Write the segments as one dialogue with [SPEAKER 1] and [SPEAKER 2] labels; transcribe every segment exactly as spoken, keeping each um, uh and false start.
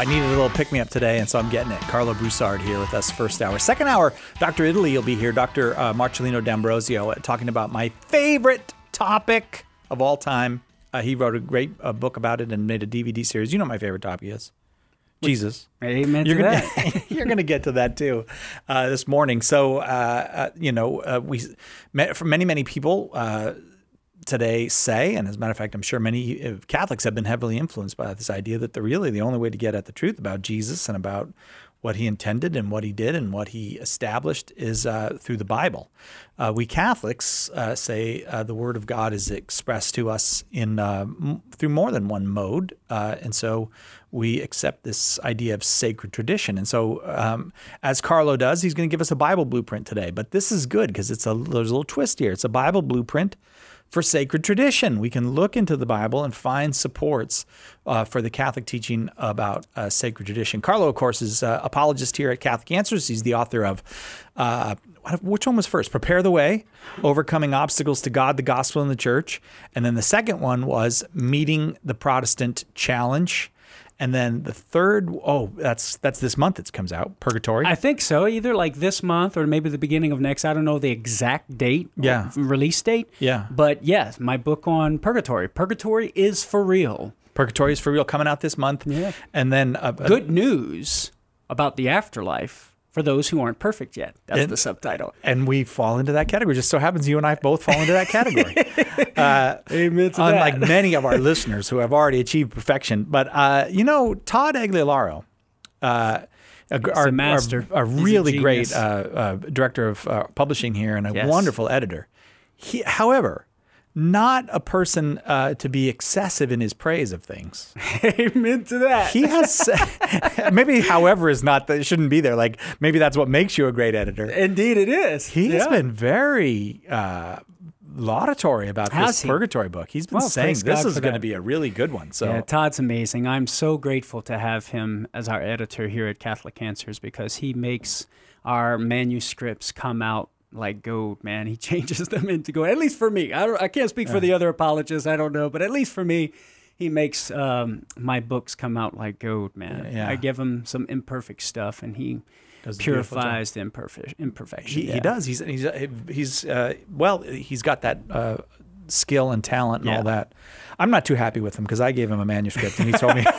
[SPEAKER 1] I needed a little pick-me-up today, and so I'm getting it. Carlo Broussard here with us first hour. Second hour, Doctor Italy will be here, Doctor Uh, Marcellino D'Ambrosio, uh, talking about my favorite topic of all time. Uh, he wrote a great uh, book about it and made a D V D series. You know what my favorite topic is? Jesus.
[SPEAKER 2] Amen
[SPEAKER 1] you're
[SPEAKER 2] to
[SPEAKER 1] gonna,
[SPEAKER 2] that.
[SPEAKER 1] You're going to get to that too uh, this morning. So, uh, uh, you know, uh, we for many, many people uh, today say, and as a matter of fact, I'm sure many Catholics have been heavily influenced by this idea that the really the only way to get at the truth about Jesus and about what he intended and what he did and what he established is uh, through the Bible. Uh, we Catholics uh, say uh, the Word of God is expressed to us in uh, m- through more than one mode, uh, and so we accept this idea of sacred tradition. And so, um, as Carlo does, he's going to give us a Bible blueprint today. But this is good because it's a there's a little twist here. It's a Bible blueprint for sacred tradition. We can look into the Bible and find supports uh, for the Catholic teaching about uh, sacred tradition. Carlo, of course, is uh, apologist here at Catholic Answers. He's the author of, uh, which one was first? Prepare the Way, Overcoming Obstacles to God, the Gospel, and the Church. And then the second one was Meeting the Protestant Challenge. And then the third, oh, that's that's this month it comes out, Purgatory.
[SPEAKER 2] I think so, either like this month or maybe the beginning of next. I don't know the exact date,
[SPEAKER 1] yeah.
[SPEAKER 2] release date.
[SPEAKER 1] Yeah.
[SPEAKER 2] But yes, my book on Purgatory. Purgatory is for real.
[SPEAKER 1] Purgatory is for real, coming out this month.
[SPEAKER 2] Yeah.
[SPEAKER 1] And then uh,
[SPEAKER 2] good news about the afterlife for those who aren't perfect yet. That's
[SPEAKER 1] and,
[SPEAKER 2] the subtitle.
[SPEAKER 1] And we fall into that category. Just so happens you and I both fall into that category. uh,
[SPEAKER 2] Amen to
[SPEAKER 1] unlike
[SPEAKER 2] that.
[SPEAKER 1] many of our listeners who have already achieved perfection. But, uh, you know, Todd Aguilaro, uh, our,
[SPEAKER 2] a master.
[SPEAKER 1] Our, our really great uh, uh, director of uh, publishing here and a
[SPEAKER 2] yes.
[SPEAKER 1] wonderful editor. He, however, not a person uh, to be excessive in his praise of things.
[SPEAKER 2] Amen to that.
[SPEAKER 1] He has, maybe however is not, that shouldn't be there. Like maybe that's what makes you a great editor.
[SPEAKER 2] Indeed it is.
[SPEAKER 1] He
[SPEAKER 2] yeah.
[SPEAKER 1] has been very uh, laudatory about
[SPEAKER 2] has
[SPEAKER 1] this
[SPEAKER 2] he?
[SPEAKER 1] Purgatory book. He's been
[SPEAKER 2] well,
[SPEAKER 1] saying this
[SPEAKER 2] God
[SPEAKER 1] is going to
[SPEAKER 2] that.
[SPEAKER 1] be a really good one. So
[SPEAKER 2] yeah, Todd's amazing. I'm so grateful to have him as our editor here at Catholic Answers because he makes our manuscripts come out like gold, man. He changes them into gold. At least for me. I don't, I can't speak for the other apologists. I don't know. But at least for me, he makes um, my books come out like gold, man.
[SPEAKER 1] Yeah.
[SPEAKER 2] I give him some imperfect stuff, and he
[SPEAKER 1] Does
[SPEAKER 2] purifies the imperfect, imperfection.
[SPEAKER 1] he,
[SPEAKER 2] yeah.
[SPEAKER 1] he does. He's, he's, he's uh, well, he's got that uh, skill and talent and
[SPEAKER 2] Yeah.
[SPEAKER 1] all that. I'm not too happy with him because I gave him a manuscript and he told me,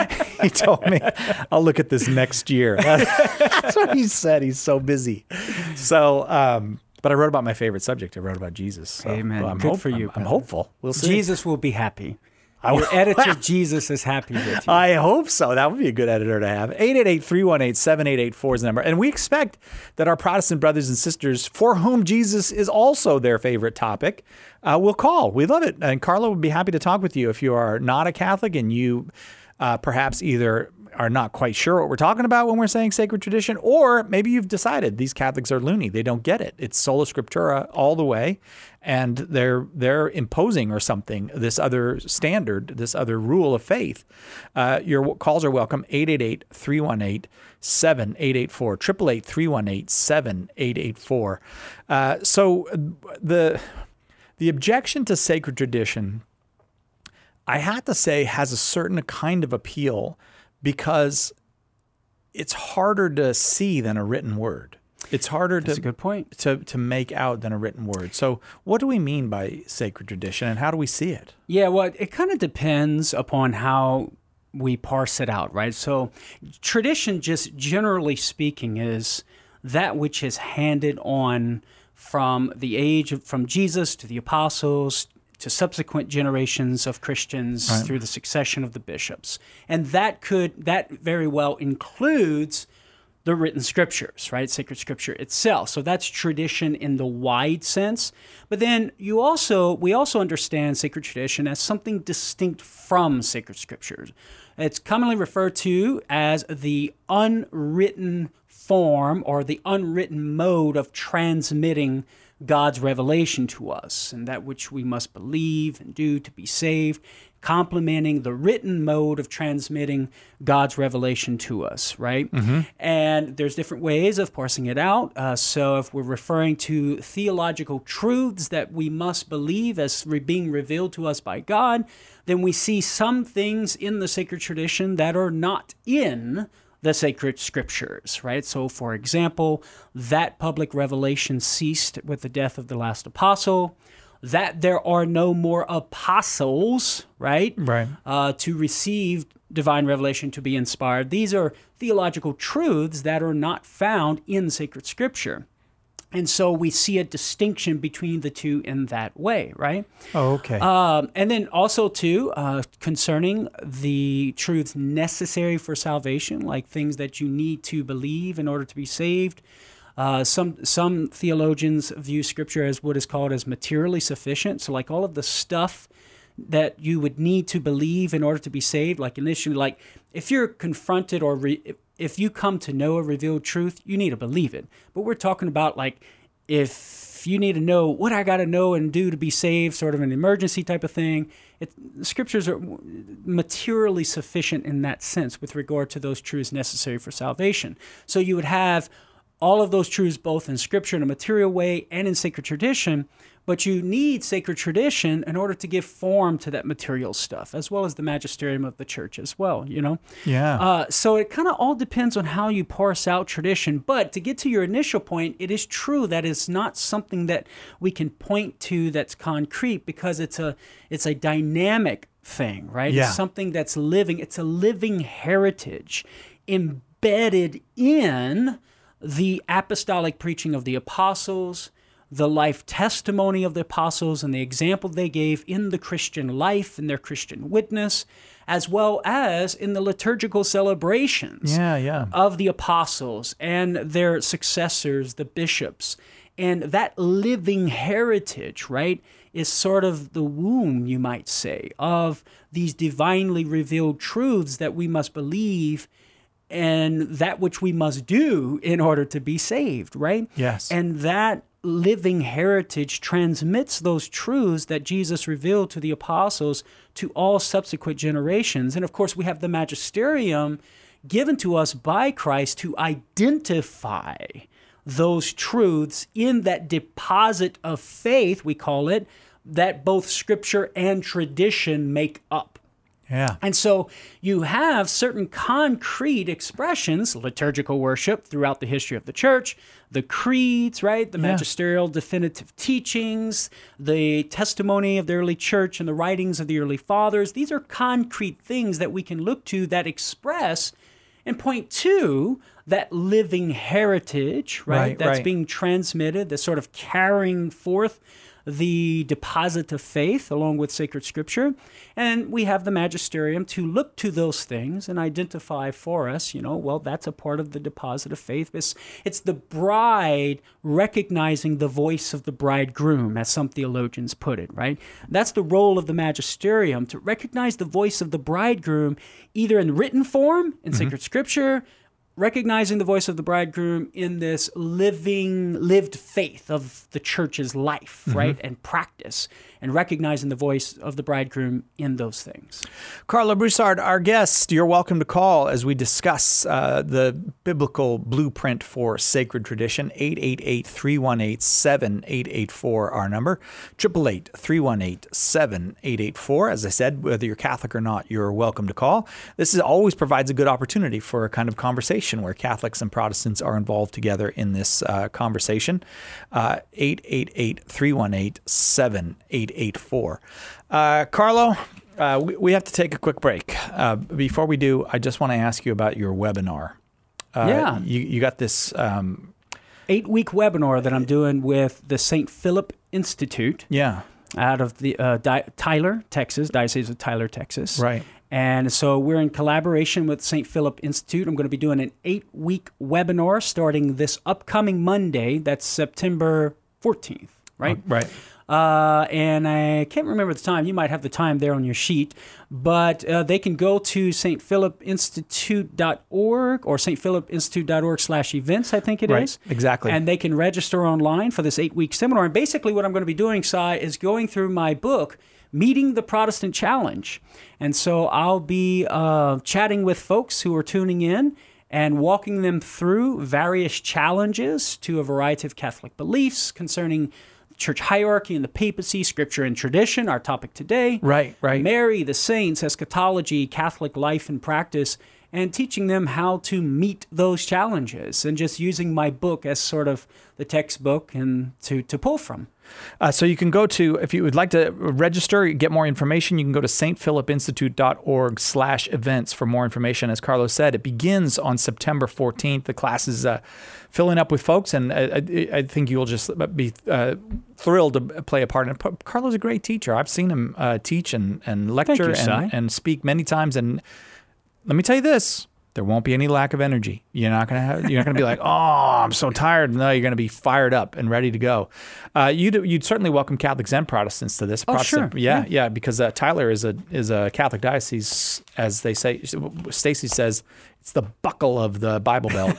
[SPEAKER 1] he told me, I'll look at this next year. That's what he said. He's so busy. So, um, but I wrote about my favorite subject. I wrote about Jesus. So,
[SPEAKER 2] Amen.
[SPEAKER 1] well, I'm
[SPEAKER 2] Good
[SPEAKER 1] hope-
[SPEAKER 2] for you.
[SPEAKER 1] I'm, I'm
[SPEAKER 2] brother.
[SPEAKER 1] hopeful. We'll see.
[SPEAKER 2] Jesus will be happy.
[SPEAKER 1] I
[SPEAKER 2] Your
[SPEAKER 1] will-
[SPEAKER 2] editor, Jesus, is happy with you.
[SPEAKER 1] I hope so. That would be a good editor to have. eight eight eight, three one eight, seven eight eight four is the number. And we expect that our Protestant brothers and sisters, for whom Jesus is also their favorite topic, uh, will call. We love it. And Carlo would be happy to talk with you if you are not a Catholic and you uh, perhaps either are not quite sure what we're talking about when we're saying sacred tradition, or maybe you've decided these Catholics are loony. They don't get it. It's sola scriptura all the way, and they're they're imposing or something this other standard, this other rule of faith. Uh, your calls are welcome. eight eight eight, three one eight, seven eight eight four, eight eight eight, three one eight, seven eight eight four. Uh, so the the objection to sacred tradition, I have to say, has a certain kind of appeal because it's harder to see than a written word. It's harder
[SPEAKER 2] That's
[SPEAKER 1] to
[SPEAKER 2] a good point.
[SPEAKER 1] to to make out than a written word. So what do we mean by sacred tradition and how do we see it?
[SPEAKER 2] Yeah, well, it kind of depends upon how we parse it out, right? So tradition, just generally speaking, is that which is handed on from the age of, from Jesus to the apostles to subsequent generations of Christians
[SPEAKER 1] Right.
[SPEAKER 2] through the succession of the bishops. And that could, that very well includes the written scriptures, right? Sacred scripture itself. So that's tradition in the wide sense. But then you also, we also understand sacred tradition as something distinct from sacred scriptures. It's commonly referred to as the unwritten form or the unwritten mode of transmitting God's revelation to us, and that which we must believe and do to be saved. complementing the written mode of transmitting God's revelation to us, right? Mm-hmm. And there's different ways of parsing it out. Uh, so if we're referring to theological truths that we must believe as re- being revealed to us by God, then we see some things in the sacred tradition that are not in the sacred scriptures, right? So, for example, that public revelation ceased with the death of the last apostle, that there are no more apostles, right?
[SPEAKER 1] Right.
[SPEAKER 2] Uh, to receive divine revelation, to be inspired. These are theological truths that are not found in sacred scripture. And so we see a distinction between the two in that way, right?
[SPEAKER 1] Oh, okay.
[SPEAKER 2] Um, and then also, too, uh, concerning the truths necessary for salvation, like things that you need to believe in order to be saved. Uh, some some theologians view Scripture as what is called as materially sufficient. So like all of the stuff that you would need to believe in order to be saved, like initially, like if you're confronted or re- if you come to know a revealed truth, you need to believe it. But we're talking about like if you need to know what I got to know and do to be saved, sort of an emergency type of thing. It, the scriptures are materially sufficient in that sense with regard to those truths necessary for salvation. So you would have all of those truths both in scripture in a material way and in sacred tradition, but you need sacred tradition in order to give form to that material stuff, as well as the magisterium of the church as well, you know?
[SPEAKER 1] Yeah.
[SPEAKER 2] Uh, so it kind of all depends on how you parse out tradition. But to get to your initial point, it is true that it's not something that we can point to that's concrete, because it's a it's a dynamic thing, right?
[SPEAKER 1] Yeah.
[SPEAKER 2] It's something that's living. It's a living heritage embedded in the apostolic preaching of the apostles, the life testimony of the apostles and the example they gave in the Christian life and their Christian witness, as well as in the liturgical celebrations
[SPEAKER 1] Yeah, yeah.
[SPEAKER 2] of the apostles and their successors, the bishops. And that living heritage, right, is sort of the womb, you might say, of these divinely revealed truths that we must believe and that which we must do in order to be saved, right?
[SPEAKER 1] Yes.
[SPEAKER 2] And that living heritage transmits those truths that Jesus revealed to the apostles to all subsequent generations. And of course, we have the magisterium given to us by Christ to identify those truths in that deposit of faith, we call it, that both scripture and tradition make up.
[SPEAKER 1] Yeah.
[SPEAKER 2] And so you have certain concrete expressions, liturgical worship throughout the history of the church, the creeds, right? The
[SPEAKER 1] Yeah.
[SPEAKER 2] magisterial definitive teachings, the testimony of the early church and the writings of the early fathers. These are concrete things that we can look to that express and point to that living heritage, right?
[SPEAKER 1] Right,
[SPEAKER 2] That's
[SPEAKER 1] right.
[SPEAKER 2] being transmitted, that's sort of carrying forth the deposit of faith along with sacred scripture. And we have the magisterium to look to those things and identify for us, you know, well, that's a part of the deposit of faith. It's, it's the bride recognizing the voice of the bridegroom, as some theologians put it, right? That's the role of the magisterium, to recognize the voice of the bridegroom either in written form, in mm-hmm. sacred scripture, recognizing the voice of the bridegroom in this living, lived faith of the church's life, mm-hmm. right, and practice, and recognizing the voice of the bridegroom in those things.
[SPEAKER 1] Carlo Broussard, our guest, you're welcome to call as we discuss uh, the biblical blueprint for sacred tradition. eight eight eight, three one eight, seven eight eight four, our number. eight eight eight, three one eight, seven eight eight four. As I said, whether you're Catholic or not, you're welcome to call. This is, always provides a good opportunity for a kind of conversation where Catholics and Protestants are involved together in this uh, conversation. Uh, eight eight eight, three one eight, seven eight eight four. Uh, Carlo, uh, we, we have to take a quick break. Uh, before we do, I just want to ask you about your webinar. Uh,
[SPEAKER 2] yeah.
[SPEAKER 1] You, you got this... Um,
[SPEAKER 2] eight-week webinar that I'm doing with the Saint Philip Institute.
[SPEAKER 1] Yeah.
[SPEAKER 2] Out of the uh, Di- Tyler, Texas, Diocese of Tyler, Texas.
[SPEAKER 1] Right.
[SPEAKER 2] And so we're in collaboration with Saint Philip Institute. I'm going to be doing an eight-week webinar starting this upcoming Monday. That's September fourteenth, right?
[SPEAKER 1] Uh, right.
[SPEAKER 2] Uh, and I can't remember the time. You might have the time there on your sheet. But uh, they can go to s t philip institute dot org or s t philip institute dot org slash events, I think it
[SPEAKER 1] right.
[SPEAKER 2] is.
[SPEAKER 1] Exactly.
[SPEAKER 2] And they can register online for this eight-week seminar. And basically what I'm going to be doing, Si, is going through my book, Meeting the Protestant Challenge. And so I'll be uh, chatting with folks who are tuning in and walking them through various challenges to a variety of Catholic beliefs concerning church hierarchy and the papacy, scripture and tradition, our topic today.
[SPEAKER 1] Right, right.
[SPEAKER 2] Mary, the saints, eschatology, Catholic life and practice, and teaching them how to meet those challenges and just using my book as sort of the textbook and to, to pull from.
[SPEAKER 1] Uh, so you can go to, if you would like to register, get more information, you can go to stphilipinstitute.org slash events for more information. As Carlos said, it begins on September fourteenth. The class is uh, filling up with folks, and I, I think you'll just be uh, thrilled to play a part in it. Carlos is a great teacher. I've seen him uh, teach and, and lecture
[SPEAKER 2] you,
[SPEAKER 1] and, and speak many times, and let me tell you this. There won't be any lack of energy. You're not gonna have. You're not gonna be like, oh, I'm so tired. No, you're gonna be fired up and ready to go. Uh, you'd you'd certainly welcome Catholics and Protestants to this.
[SPEAKER 2] Oh,
[SPEAKER 1] Protestant,
[SPEAKER 2] sure.
[SPEAKER 1] Yeah,
[SPEAKER 2] yeah,
[SPEAKER 1] yeah, because uh, Tyler is a is a Catholic diocese, as they say. Stacy says it's the buckle of the Bible Belt.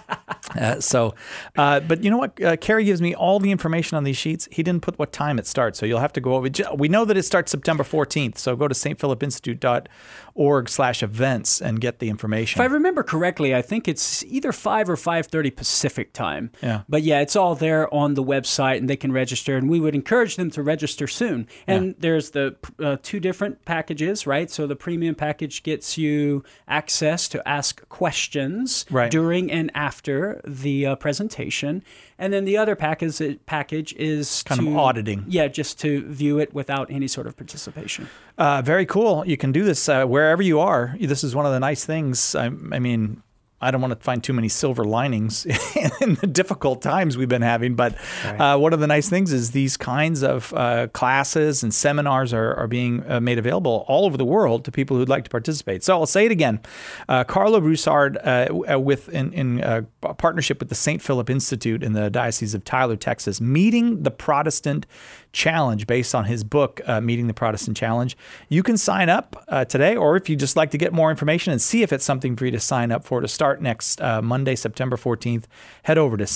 [SPEAKER 1] uh, so, uh, but you know what? Uh, Kerry gives me all the information on these sheets. He didn't put what time it starts, so you'll have to go over. We know that it starts September fourteenth, so go to stphilipinstitute.org slash events and get the information.
[SPEAKER 2] If I remember correctly, I think it's either five or five thirty Pacific time.
[SPEAKER 1] Yeah.
[SPEAKER 2] But yeah, it's all there on the website, and they can register, and we would encourage them to register soon. And yeah. there's the uh, two different packages, right? So the premium package gets you access to ask questions
[SPEAKER 1] right.
[SPEAKER 2] during and after the uh, presentation. And then the other package package is
[SPEAKER 1] kind
[SPEAKER 2] to,
[SPEAKER 1] of auditing.
[SPEAKER 2] Yeah, just to view it without any sort of participation.
[SPEAKER 1] Uh, very cool. You can do this uh, wherever you are. This is one of the nice things. I, I mean, I don't want to find too many silver linings in the difficult times we've been having, but right. uh, one of the nice things is these kinds of uh, classes and seminars are, are being uh, made available all over the world to people who'd like to participate. So I'll say it again. Uh, Carlo Broussard, uh, with in, in uh, partnership with the Saint Philip Institute in the Diocese of Tyler, Texas, Meeting the Protestant Challenge, based on his book, uh, Meeting the Protestant Challenge. You can sign up uh, today, or if you just like to get more information and see if it's something for you to sign up for to start next uh, Monday, September fourteenth, head over to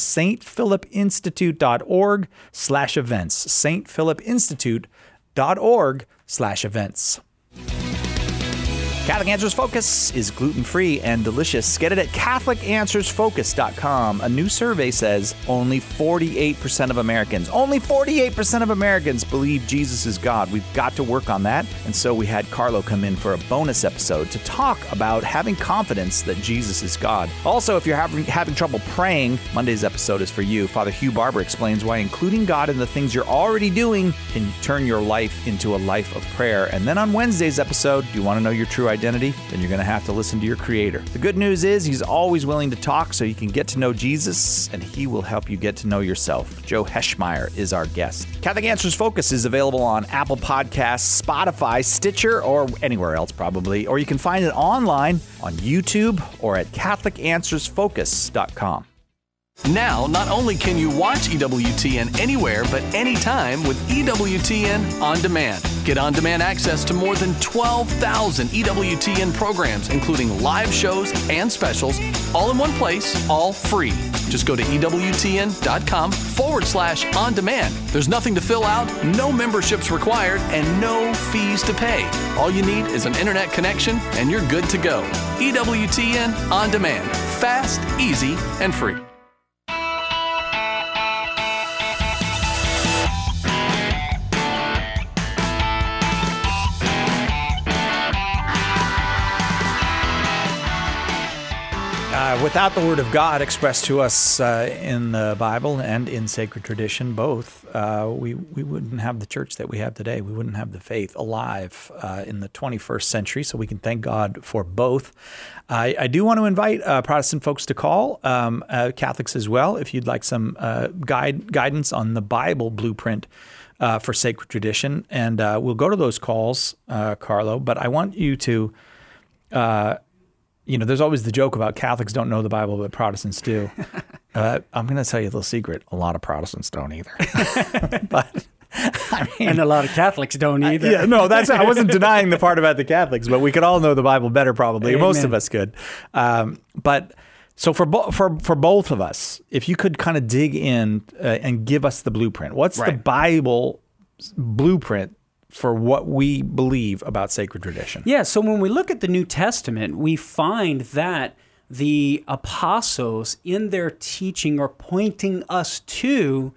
[SPEAKER 1] stphilipinstitute.org slash events. stphilipinstitute.org slash events. Catholic Answers Focus is gluten-free and delicious. Get it at catholic answers focus dot com. A new survey says only forty-eight percent of Americans, only forty-eight percent of Americans believe Jesus is God. We've got to work on that. And so we had Carlo come in for a bonus episode to talk about having confidence that Jesus is God. Also, if you're having, having trouble praying, Monday's episode is for you. Father Hugh Barber explains why including God in the things you're already doing can turn your life into a life of prayer. And then on Wednesday's episode, do you want to know your true identity? identity, then you're going to have to listen to your Creator. The good news is he's always willing to talk so you can get to know Jesus, and he will help you get to know yourself. Joe Heschmeyer is our guest. Catholic Answers Focus is available on Apple Podcasts, Spotify, Stitcher, or anywhere else probably, or you can find it online on YouTube or at catholic answers focus dot com.
[SPEAKER 3] Now, not only can you watch E W T N anywhere but anytime with E W T N On Demand. Get on-demand access to more than twelve thousand E W T N programs, including live shows and specials, all in one place, all free. Just go to EWTN.com forward slash on demand. There's nothing to fill out, no memberships required, and no fees to pay. All you need is an internet connection, and you're good to go. E W T N On Demand. Fast, easy, and free.
[SPEAKER 1] Uh, without the Word of God expressed to us uh, in the Bible and in sacred tradition, both, uh, we, we wouldn't have the church that we have today. We wouldn't have the faith alive uh, in the twenty-first century, so we can thank God for both. I, I do want to invite uh, Protestant folks to call, um, uh, Catholics as well, if you'd like some uh, guide guidance on the Bible blueprint uh, for sacred tradition. And uh, we'll go to those calls, uh, Carlo, but I want you to... Uh, You know, there's always the joke about Catholics don't know the Bible, but Protestants do. Uh, I'm going to tell you a little secret. A lot of Protestants don't either. But I mean,
[SPEAKER 2] and a lot of Catholics don't either.
[SPEAKER 1] I, yeah, no, that's I wasn't denying the part about the Catholics, but we could all know the Bible better, probably. Amen. Most of us could. Um, but so for bo- for for both of us, if you could kind of dig in uh, and give us the blueprint. What's
[SPEAKER 2] right.
[SPEAKER 1] the Bible blueprint for what we believe about sacred tradition.
[SPEAKER 2] Yeah, so when we look at the New Testament, we find that the apostles in their teaching are pointing us to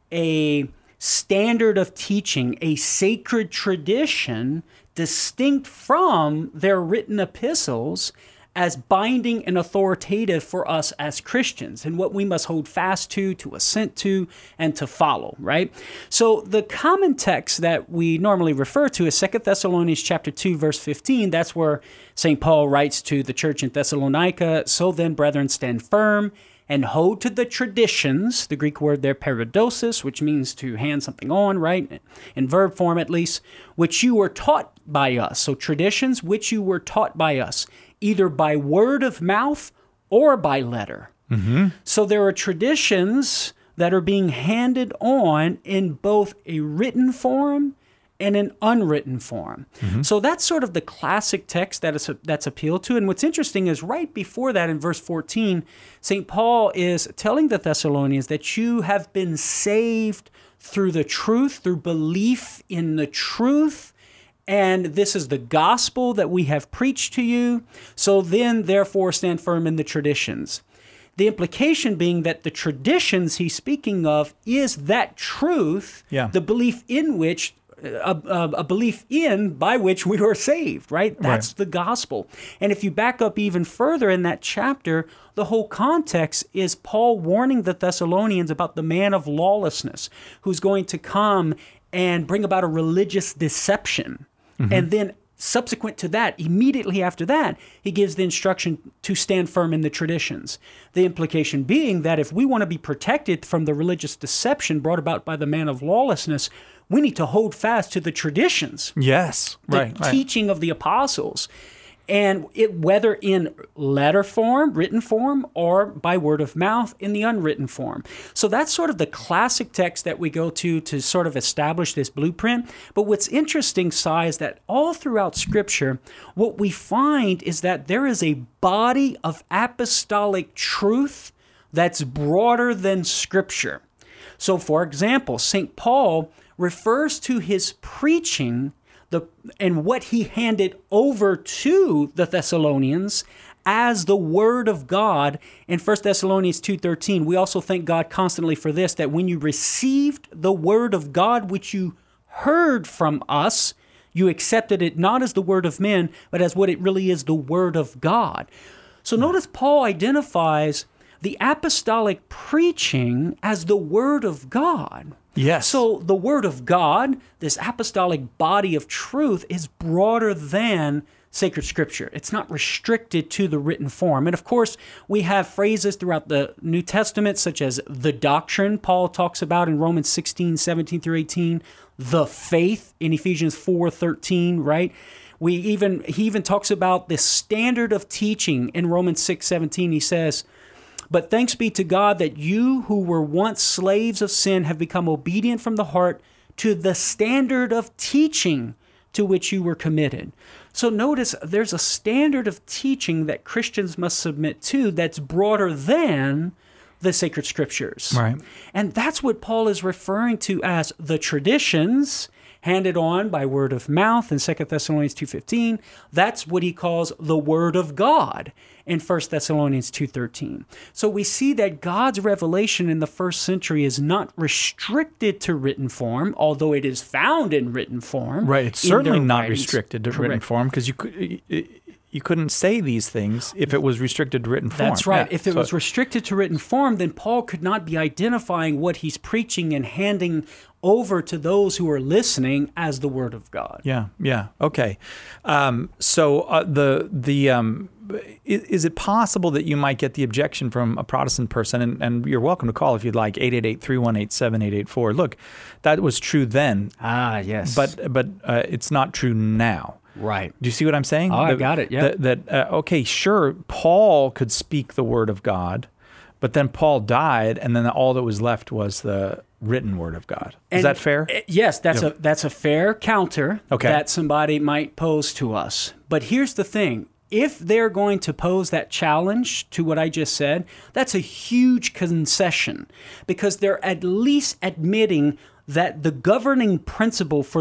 [SPEAKER 2] a standard of teaching, a sacred tradition distinct from their written epistles as binding and authoritative for us as Christians and what we must hold fast to, to assent to, and to follow, right? So the common text that we normally refer to is Second Thessalonians chapter two, verse fifteen. That's where Saint Paul writes to the church in Thessalonica, "So then, brethren, stand firm and hold to the traditions," the Greek word there, paradosis, which means to hand something on, right? In verb form at least, "which you were taught by us." So traditions which you were taught by us, either by word of mouth or by letter. Mm-hmm. So there are traditions that are being handed on in both a written form and an unwritten form. Mm-hmm. So that's sort of the classic text that is that's appealed to. And what's interesting is right before that in verse fourteen, Saint Paul is telling the Thessalonians that you have been saved through the truth, through belief in the truth. And this is the gospel that we have preached to you. So then, therefore, stand firm in the traditions. The implication being that the traditions he's speaking of is that truth, yeah. the belief in which, a, a, a belief in by which we were saved, right? That's right. The gospel. And if you back up even further in that chapter, the whole context is Paul warning the Thessalonians about the man of lawlessness who's going to come and bring about a religious deception. Mm-hmm. And then subsequent to that, immediately after that, he gives the instruction to stand firm in the traditions. The implication being that if we want to be protected from the religious deception brought about by the man of lawlessness, we need to hold fast to the traditions.
[SPEAKER 1] Yes,
[SPEAKER 2] the
[SPEAKER 1] right. The
[SPEAKER 2] teaching
[SPEAKER 1] right.
[SPEAKER 2] of the apostles. And it, whether in letter form, written form, or by word of mouth in the unwritten form. So that's sort of the classic text that we go to to sort of establish this blueprint. But what's interesting, Si, is that all throughout Scripture, what we find is that there is a body of apostolic truth that's broader than Scripture. So, for example, Saint Paul refers to his preaching The, and what he handed over to the Thessalonians as the Word of God in First Thessalonians two thirteen. We also thank God constantly for this, that when you received the Word of God which you heard from us, you accepted it not as the word of men, but as what it really is, the Word of God. So notice Paul identifies the apostolic preaching as the Word of God.
[SPEAKER 1] Yes.
[SPEAKER 2] So the Word of God, this apostolic body of truth, is broader than sacred Scripture. It's not restricted to the written form. And of course, we have phrases throughout the New Testament, such as the doctrine Paul talks about in Romans sixteen, seventeen through eighteen, the faith in Ephesians four thirteen, right? We even he even talks about the standard of teaching in Romans six seventeen. He says, "But thanks be to God that you who were once slaves of sin have become obedient from the heart to the standard of teaching to which you were committed." So notice there's a standard of teaching that Christians must submit to that's broader than the sacred Scriptures.
[SPEAKER 1] Right.
[SPEAKER 2] And that's what Paul is referring to as the traditions handed on by word of mouth in Second Thessalonians two fifteen. That's what he calls the Word of God in First Thessalonians two thirteen. So we see that God's revelation in the first century is not restricted to written form, although it is found in written form.
[SPEAKER 1] Right, it's certainly not
[SPEAKER 2] writings.
[SPEAKER 1] restricted to
[SPEAKER 2] Correct.
[SPEAKER 1] written form, because you could you couldn't say these things if it was restricted to written form.
[SPEAKER 2] That's right.
[SPEAKER 1] Yeah.
[SPEAKER 2] If it
[SPEAKER 1] so,
[SPEAKER 2] was restricted to written form, then Paul could not be identifying what he's preaching and handing over to those who are listening as the Word of God.
[SPEAKER 1] Yeah, yeah, okay. Um, so uh, the the um, is, is it possible that you might get the objection from a Protestant person, and, and you're welcome to call if you'd like, eight eight eight, three one eight, seven eight eight four. Look, that was true then.
[SPEAKER 2] Ah, yes.
[SPEAKER 1] But but uh, it's not true now.
[SPEAKER 2] Right.
[SPEAKER 1] Do you see what I'm saying?
[SPEAKER 2] Oh,
[SPEAKER 1] that,
[SPEAKER 2] I got it, yeah.
[SPEAKER 1] That, that uh, okay, sure, Paul could speak the Word of God, but then Paul died, and then all that was left was the written Word of God. Is
[SPEAKER 2] And,
[SPEAKER 1] that fair?
[SPEAKER 2] uh, Yes, that's
[SPEAKER 1] Yep.
[SPEAKER 2] a that's a fair counter
[SPEAKER 1] Okay.
[SPEAKER 2] that somebody might pose to us. But here's the thing. If they're going to pose that challenge to what I just said, that's a huge concession, because they're at least admitting that the governing principle for the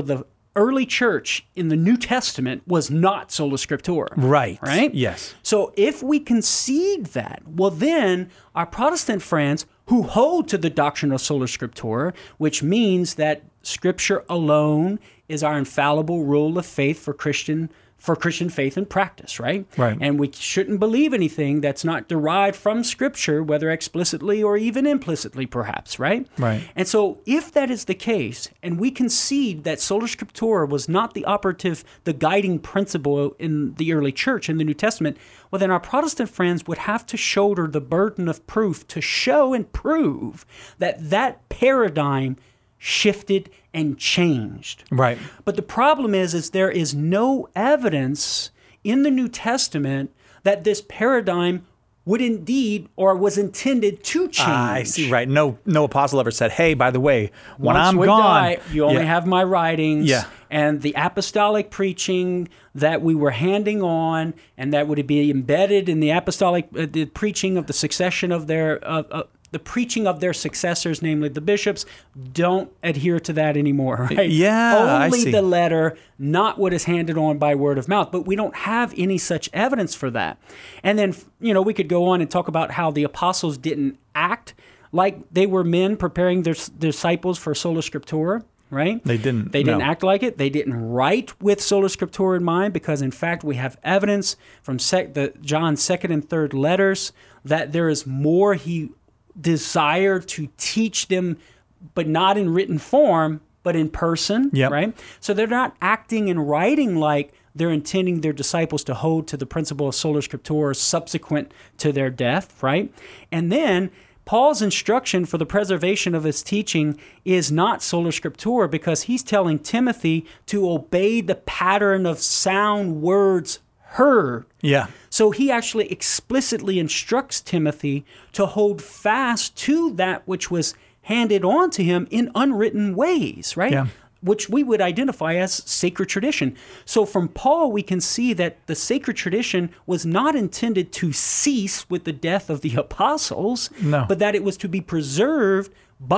[SPEAKER 2] early church in the New Testament was not sola scriptura.
[SPEAKER 1] Right.
[SPEAKER 2] Right?
[SPEAKER 1] Yes.
[SPEAKER 2] So if we concede that, well, then our Protestant friends who hold to the doctrine of sola scriptura, which means that Scripture alone is our infallible rule of faith for Christian for Christian faith and practice, right?
[SPEAKER 1] Right.
[SPEAKER 2] And we shouldn't believe anything that's not derived from Scripture, whether explicitly or even implicitly, perhaps, right?
[SPEAKER 1] Right.
[SPEAKER 2] And so if that is the case, and we concede that sola scriptura was not the operative, the guiding principle in the early church in the New Testament, well, then our Protestant friends would have to shoulder the burden of proof to show and prove that that paradigm shifted and changed.
[SPEAKER 1] Right.
[SPEAKER 2] But the problem is, is there is no evidence in the New Testament that this paradigm would indeed or was intended to change.
[SPEAKER 1] Ah, I see. Right. No, no apostle ever said, "Hey, by the way, when
[SPEAKER 2] Once
[SPEAKER 1] I'm
[SPEAKER 2] we
[SPEAKER 1] gone,
[SPEAKER 2] die, you only
[SPEAKER 1] yeah.
[SPEAKER 2] have my writings."
[SPEAKER 1] Yeah.
[SPEAKER 2] And the apostolic preaching that we were handing on, and that would be embedded in the apostolic uh, the preaching of the succession of their uh, uh, the preaching of their successors, namely the bishops, don't adhere to that anymore, right?
[SPEAKER 1] Yeah, I
[SPEAKER 2] Only
[SPEAKER 1] see.
[SPEAKER 2] the letter, not what is handed on by word of mouth. But we don't have any such evidence for that. And then, you know, we could go on and talk about how the apostles didn't act like they were men preparing their disciples for sola scriptura, right?
[SPEAKER 1] They didn't,
[SPEAKER 2] They didn't
[SPEAKER 1] no.
[SPEAKER 2] act like it. They didn't write with sola scriptura in mind, because in fact we have evidence from sec- the John's second and third letters that there is more he desired to teach them, but not in written form, but in person,
[SPEAKER 1] Yep.
[SPEAKER 2] right? So they're not acting and writing like they're intending their disciples to hold to the principle of sola scriptura subsequent to their death, right? And then Paul's instruction for the preservation of his teaching is not sola scriptura, because he's telling Timothy to obey the pattern of sound words heard.
[SPEAKER 1] Yeah.
[SPEAKER 2] So he actually explicitly instructs Timothy to hold fast to that which was handed on to him in unwritten ways, right?
[SPEAKER 1] Yeah.
[SPEAKER 2] Which we would identify as sacred tradition. So from Paul, we can see that the sacred tradition was not intended to cease with the death of the apostles,
[SPEAKER 1] No.
[SPEAKER 2] but that it was to be preserved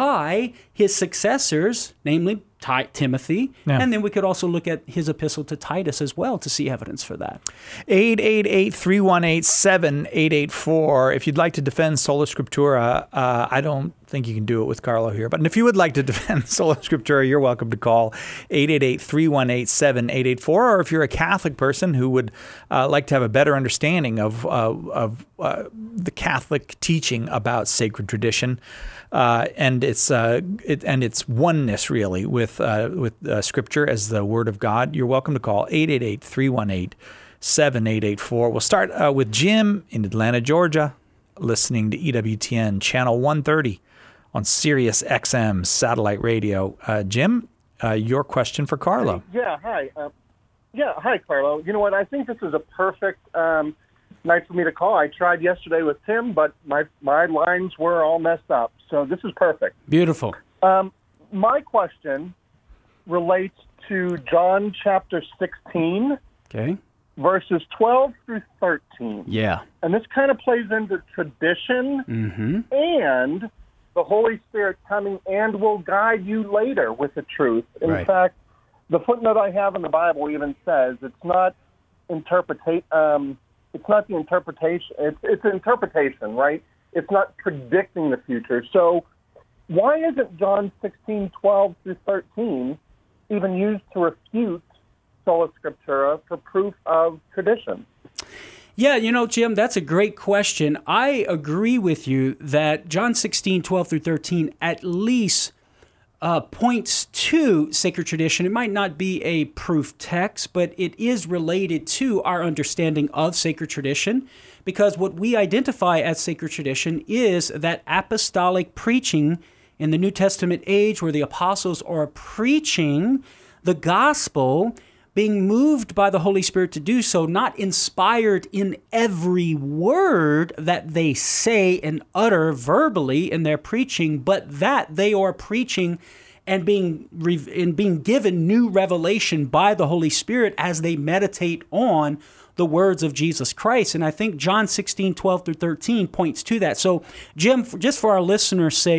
[SPEAKER 2] by his successors, namely Ti- Timothy.
[SPEAKER 1] Yeah.
[SPEAKER 2] And then we could also look at his epistle to Titus as well to see evidence for that.
[SPEAKER 1] eight eight eight, three one eight, seven eight eight four. If you'd like to defend sola scriptura, uh, I don't think you can do it with Carlo here, but if you would like to defend sola scriptura, you're welcome to call eight eight eight, three one eight, seven eight eight four. Or if you're a Catholic person who would uh, like to have a better understanding of, uh, of uh, the Catholic teaching about sacred tradition, uh, and its uh, it, and its oneness really with uh, with uh, Scripture as the Word of God, you're welcome to call eight eight eight, three one eight, seven eight eight four. We'll start uh, with Jim in Atlanta, Georgia, listening to E W T N Channel one thirty on Sirius X M satellite radio. Uh, Jim, uh, your question for Carlo.
[SPEAKER 4] Yeah, hi. Uh, yeah, hi, Carlo. You know what? I think this is a perfect um, night for me to call. I tried yesterday with Tim, but my my lines were all messed up. So this is perfect.
[SPEAKER 2] Beautiful.
[SPEAKER 4] Um, my question relates to John chapter sixteen,
[SPEAKER 2] Okay.
[SPEAKER 4] verses twelve through thirteen.
[SPEAKER 2] Yeah.
[SPEAKER 4] And this kind of plays into tradition
[SPEAKER 2] Mm-hmm.
[SPEAKER 4] and the Holy Spirit coming and will guide you later with the truth. In
[SPEAKER 2] Right.
[SPEAKER 4] fact, the footnote I have in the Bible even says it's not interpretate. Um, it's not the interpretation. It's it's interpretation, right? It's not predicting the future. So, why isn't John sixteen, twelve through thirteen even used to refute sola scriptura for proof of tradition?
[SPEAKER 2] Yeah, you know, Jim, that's a great question. I agree with you that John sixteen, twelve through thirteen at least uh, points to sacred tradition. It might not be a proof text, but it is related to our understanding of sacred tradition, because what we identify as sacred tradition is that apostolic preaching in the New Testament age where the apostles are preaching the gospel, being moved by the Holy Spirit to do so, not inspired in every word that they say and utter verbally in their preaching, but that they are preaching and being and being given new revelation by the Holy Spirit as they meditate on the words of Jesus Christ. And I think John sixteen, twelve through thirteen points to that. So, Jim, just for our listeners' sake,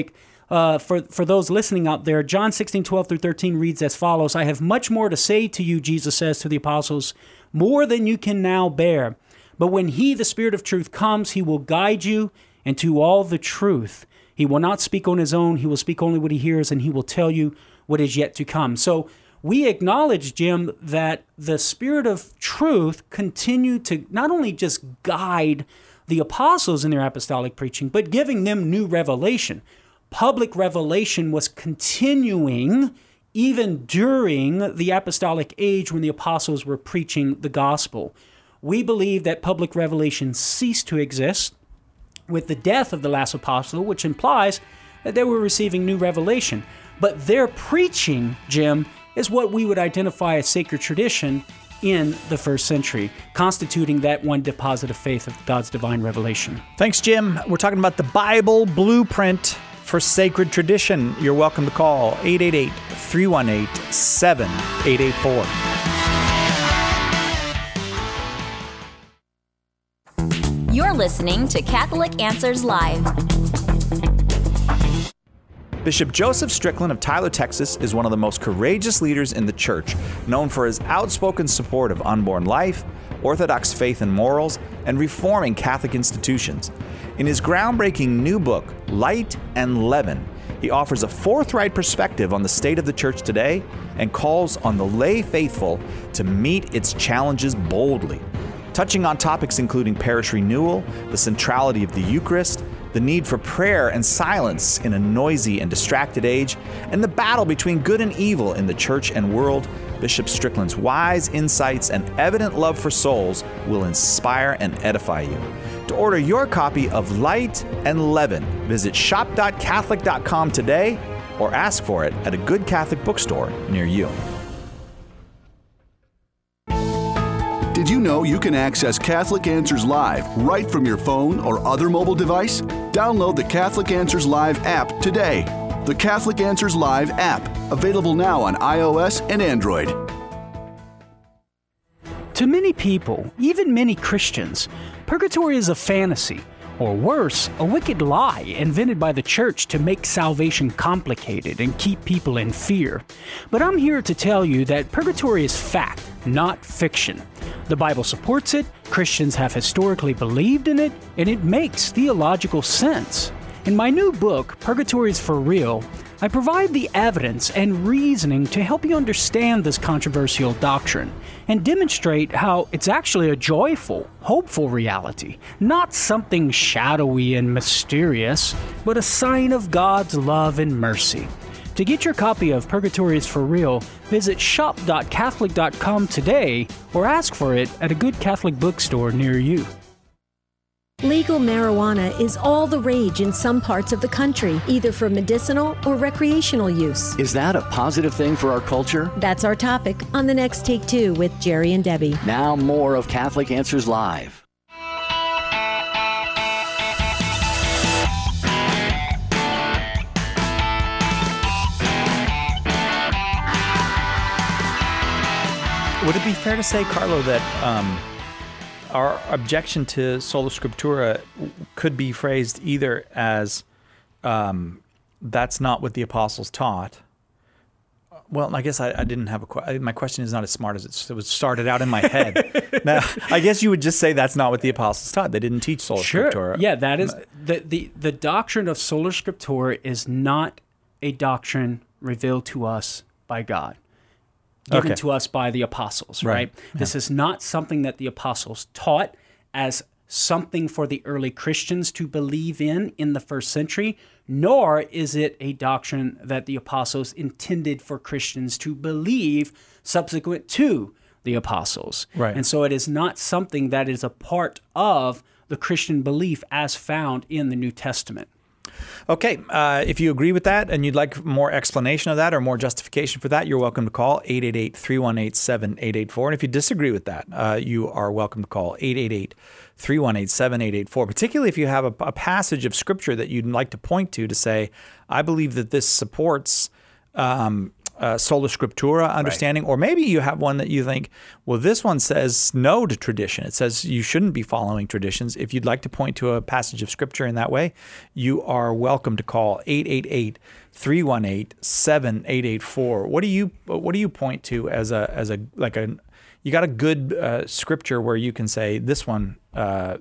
[SPEAKER 2] uh, for, for those listening out there, John sixteen, twelve through thirteen reads as follows. I have much more to say to you, Jesus says to the apostles, more than you can now bear. But when he, the Spirit of truth, comes, he will guide you into all the truth. He will not speak on his own. He will speak only what he hears, and he will tell you what is yet to come. So we acknowledge, Jim, that the Spirit of truth continued to not only just guide the apostles in their apostolic preaching, but giving them new revelation. Public revelation was continuing even during the apostolic age when the apostles were preaching the gospel. We believe that public revelation ceased to exist with the death of the last apostle, which implies that they were receiving new revelation. But their preaching, Jim, is what we would identify as sacred tradition in the first century, constituting that one deposit of faith of God's divine revelation.
[SPEAKER 1] Thanks, Jim. We're talking about the Bible blueprint for sacred tradition. You're welcome to call eight eight eight, three one eight, seven eight eight four.
[SPEAKER 5] You're listening to Catholic Answers Live.
[SPEAKER 1] Bishop Joseph Strickland of Tyler, Texas, is one of the most courageous leaders in the church, known for his outspoken support of unborn life, Orthodox faith and morals, and reforming Catholic institutions. In his groundbreaking new book, Light and Leaven, he offers a forthright perspective on the state of the church today and calls on the lay faithful to meet its challenges boldly. Touching on topics including parish renewal, the centrality of the Eucharist, the need for prayer and silence in a noisy and distracted age, and the battle between good and evil in the church and world, Bishop Strickland's wise insights and evident love for souls will inspire and edify you. To order your copy of Light and Leaven, visit shop dot catholic dot com today or ask for it at a good Catholic bookstore near you.
[SPEAKER 6] Did you know you can access Catholic Answers Live right from your phone or other mobile device? Download the Catholic Answers Live app today. The Catholic Answers Live app, available now on iOS and Android.
[SPEAKER 2] To many people, even many Christians, purgatory is a fantasy, or worse, a wicked lie invented by the church to make salvation complicated and keep people in fear. But I'm here to tell you that purgatory is fact, not fiction. The Bible supports it, Christians have historically believed in it, and it makes theological sense. In my new book, Purgatory is for Real, I provide the evidence and reasoning to help you understand this controversial doctrine and demonstrate how it's actually a joyful, hopeful reality, not something shadowy and mysterious, but a sign of God's love and mercy. To get your copy of Purgatory is for Real, visit shop dot catholic dot com today or ask for it at a good Catholic bookstore near you.
[SPEAKER 7] Legal marijuana is all the rage in some parts of the country, either for medicinal or recreational use.
[SPEAKER 8] Is that a positive thing for our culture?
[SPEAKER 7] That's our topic on the next Take Two with Jerry and Debbie.
[SPEAKER 8] Now more of Catholic Answers Live.
[SPEAKER 1] Would it be fair to say, Carlo, that um, our objection to Sola Scriptura could be phrased either as um, that's not what the apostles taught? Well, I guess I, I didn't have a question. My question is not as smart as it was started out in my head. Now, I guess you would just say that's not what the apostles taught. They didn't teach Sola
[SPEAKER 2] sure.
[SPEAKER 1] Scriptura.
[SPEAKER 2] Yeah, that is the, the the doctrine of Sola Scriptura is not a doctrine revealed to us by God. Given
[SPEAKER 1] okay.
[SPEAKER 2] to us by the apostles, right?
[SPEAKER 1] Right. Yeah.
[SPEAKER 2] This is not something that the apostles taught as something for the early Christians to believe in in the first century, nor is it a doctrine that the apostles intended for Christians to believe subsequent to the apostles.
[SPEAKER 1] Right.
[SPEAKER 2] And so it is not something that is a part of the Christian belief as found in the New Testament.
[SPEAKER 1] Okay, uh, if you agree with that and you'd like more explanation of that or more justification for that, you're welcome to call eight eight eight, three one eight, seven eight eight four. And if you disagree with that, uh, you are welcome to call eight eight eight, three one eight, seven eight eight four, particularly if you have a, a passage of Scripture that you'd like to point to to say, I believe that this supports um, uh, sola scriptura understanding, right. Or maybe you have one that you think, well, this one says no to tradition. It says you shouldn't be following traditions. If you'd like to point to a passage of scripture in that way, you are welcome to call eight eight eight, three one eight, seven eight eight four. What do you what do you point to as a as a like a you got a good uh, scripture where you can say this one uh,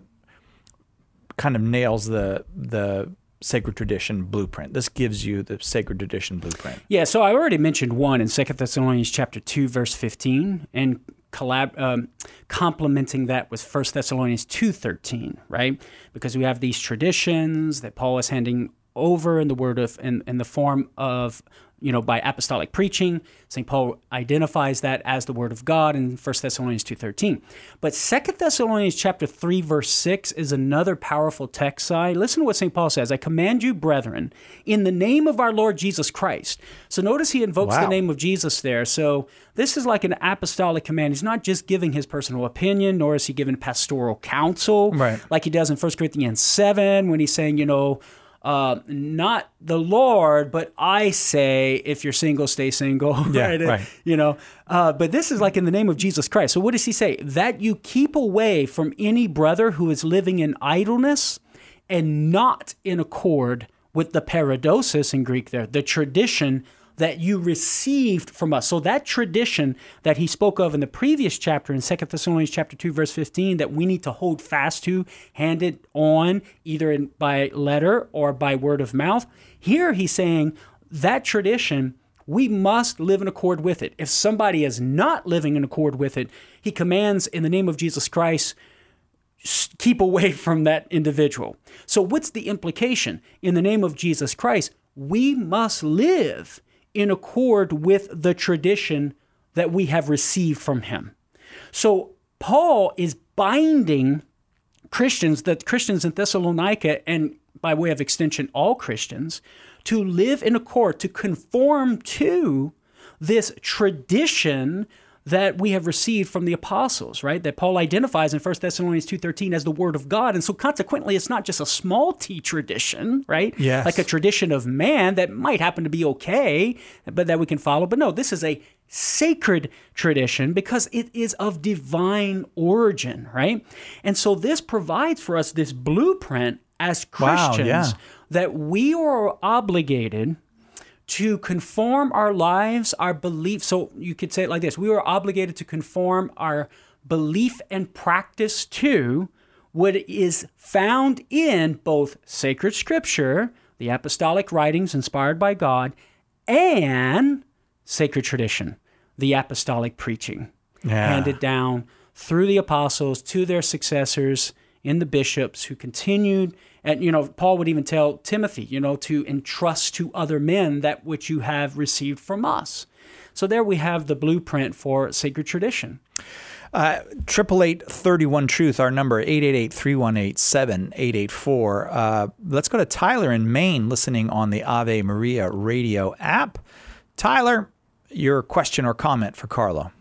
[SPEAKER 1] kind of nails the the sacred tradition blueprint. This gives you the sacred tradition blueprint.
[SPEAKER 2] Yeah, so I already mentioned one in Second Thessalonians chapter two, verse fifteen, and collab, um, complementing that with First Thessalonians two thirteen, right? Because we have these traditions that Paul is handing over in the word of in, in the form of, you know, by apostolic preaching. Saint Paul identifies that as the word of God in First Thessalonians two thirteen. But Second Thessalonians chapter three, verse six is another powerful text side. Listen to what Saint Paul says. I command you, brethren, in the name of our Lord Jesus Christ. So notice he invokes wow. the name of Jesus there. So this is like an apostolic command. He's not just giving his personal opinion, nor is he giving pastoral counsel,
[SPEAKER 1] right.
[SPEAKER 2] like he does in First Corinthians seven when he's saying, you know, Uh, not the Lord, but I say, if you're single, stay single.
[SPEAKER 1] Yeah,
[SPEAKER 2] right?
[SPEAKER 1] right.
[SPEAKER 2] You know, uh, but this is like in the name of Jesus Christ. So what does he say? That you keep away from any brother who is living in idleness and not in accord with the paradosis in Greek there, the tradition that you received from us. So that tradition that he spoke of in the previous chapter in Second Thessalonians chapter two, verse fifteen, that we need to hold fast to, hand it on either in, by letter or by word of mouth. Here he's saying that tradition, we must live in accord with it. If somebody is not living in accord with it, he commands in the name of Jesus Christ, keep away from that individual. So what's the implication? In the name of Jesus Christ, we must live in accord with the tradition that we have received from him. So Paul is binding Christians, the Christians in Thessalonica, and by way of extension, all Christians, to live in accord, to conform to this tradition that we have received from the apostles, right? That Paul identifies in First Thessalonians two thirteen as the word of God. And so consequently, it's not just a small t tradition, right?
[SPEAKER 1] Yes.
[SPEAKER 2] Like a tradition of man that might happen to be okay, but that we can follow. But no, this is a sacred tradition because it is of divine origin, right? And so this provides for us this blueprint as Christians
[SPEAKER 1] wow, yeah.
[SPEAKER 2] that we are obligated to conform our lives, our beliefs. So you could say it like this. We are obligated to conform our belief and practice to what is found in both sacred scripture, the apostolic writings inspired by God, and sacred tradition, the apostolic preaching,
[SPEAKER 1] yeah.
[SPEAKER 2] handed down through the apostles to their successors in the bishops who continued. And, you know, Paul would even tell Timothy, you know, to entrust to other men that which you have received from us. So there we have the blueprint for sacred tradition.
[SPEAKER 1] Triple eight thirty one truth, our number eight eight eight three one eight seven eight eight four. Uh, let's go to Tyler in Maine, listening on the Ave Maria radio app. Tyler, your question or comment for Carlo?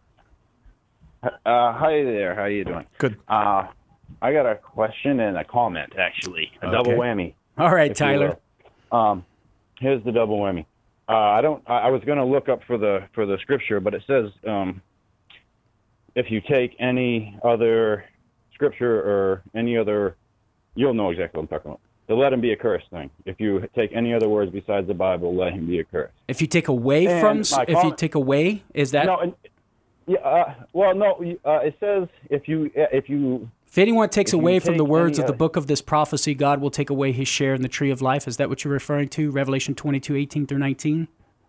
[SPEAKER 9] Uh, hi there. How are you doing?
[SPEAKER 1] Good.
[SPEAKER 9] Uh, I got a question and a comment, actually. A okay. double whammy.
[SPEAKER 2] All right, Tyler.
[SPEAKER 9] Um, here's the double whammy. Uh, I don't. I, I was going to look up for the for the scripture, but it says um, if you take any other scripture or any other, you'll know exactly what I'm talking about. The "let him be accursed" thing. If you take any other words besides the Bible, let him be accursed.
[SPEAKER 2] If you take away
[SPEAKER 9] and
[SPEAKER 2] from, if
[SPEAKER 9] comment,
[SPEAKER 2] you take away, is that?
[SPEAKER 9] No. And, yeah. Uh, well, no. Uh, it says if you if you.
[SPEAKER 2] If anyone takes
[SPEAKER 9] if
[SPEAKER 2] away from
[SPEAKER 9] take
[SPEAKER 2] the words
[SPEAKER 9] any,
[SPEAKER 2] of the book of this prophecy, God will take away his share in the tree of life. Is that what you're referring to? Revelation twenty-two, eighteen through nineteen?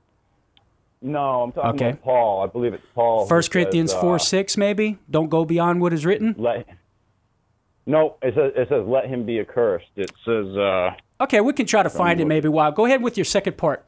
[SPEAKER 9] No, I'm talking
[SPEAKER 2] okay.
[SPEAKER 9] about Paul. I believe it's Paul.
[SPEAKER 2] First Corinthians
[SPEAKER 9] says,
[SPEAKER 2] four,
[SPEAKER 9] uh,
[SPEAKER 2] six, maybe? Don't go beyond what is written?
[SPEAKER 9] Let, no, it says, it says, let him be accursed. It says... Uh,
[SPEAKER 2] okay, we can try to find it maybe. Wow. Go ahead with your second part.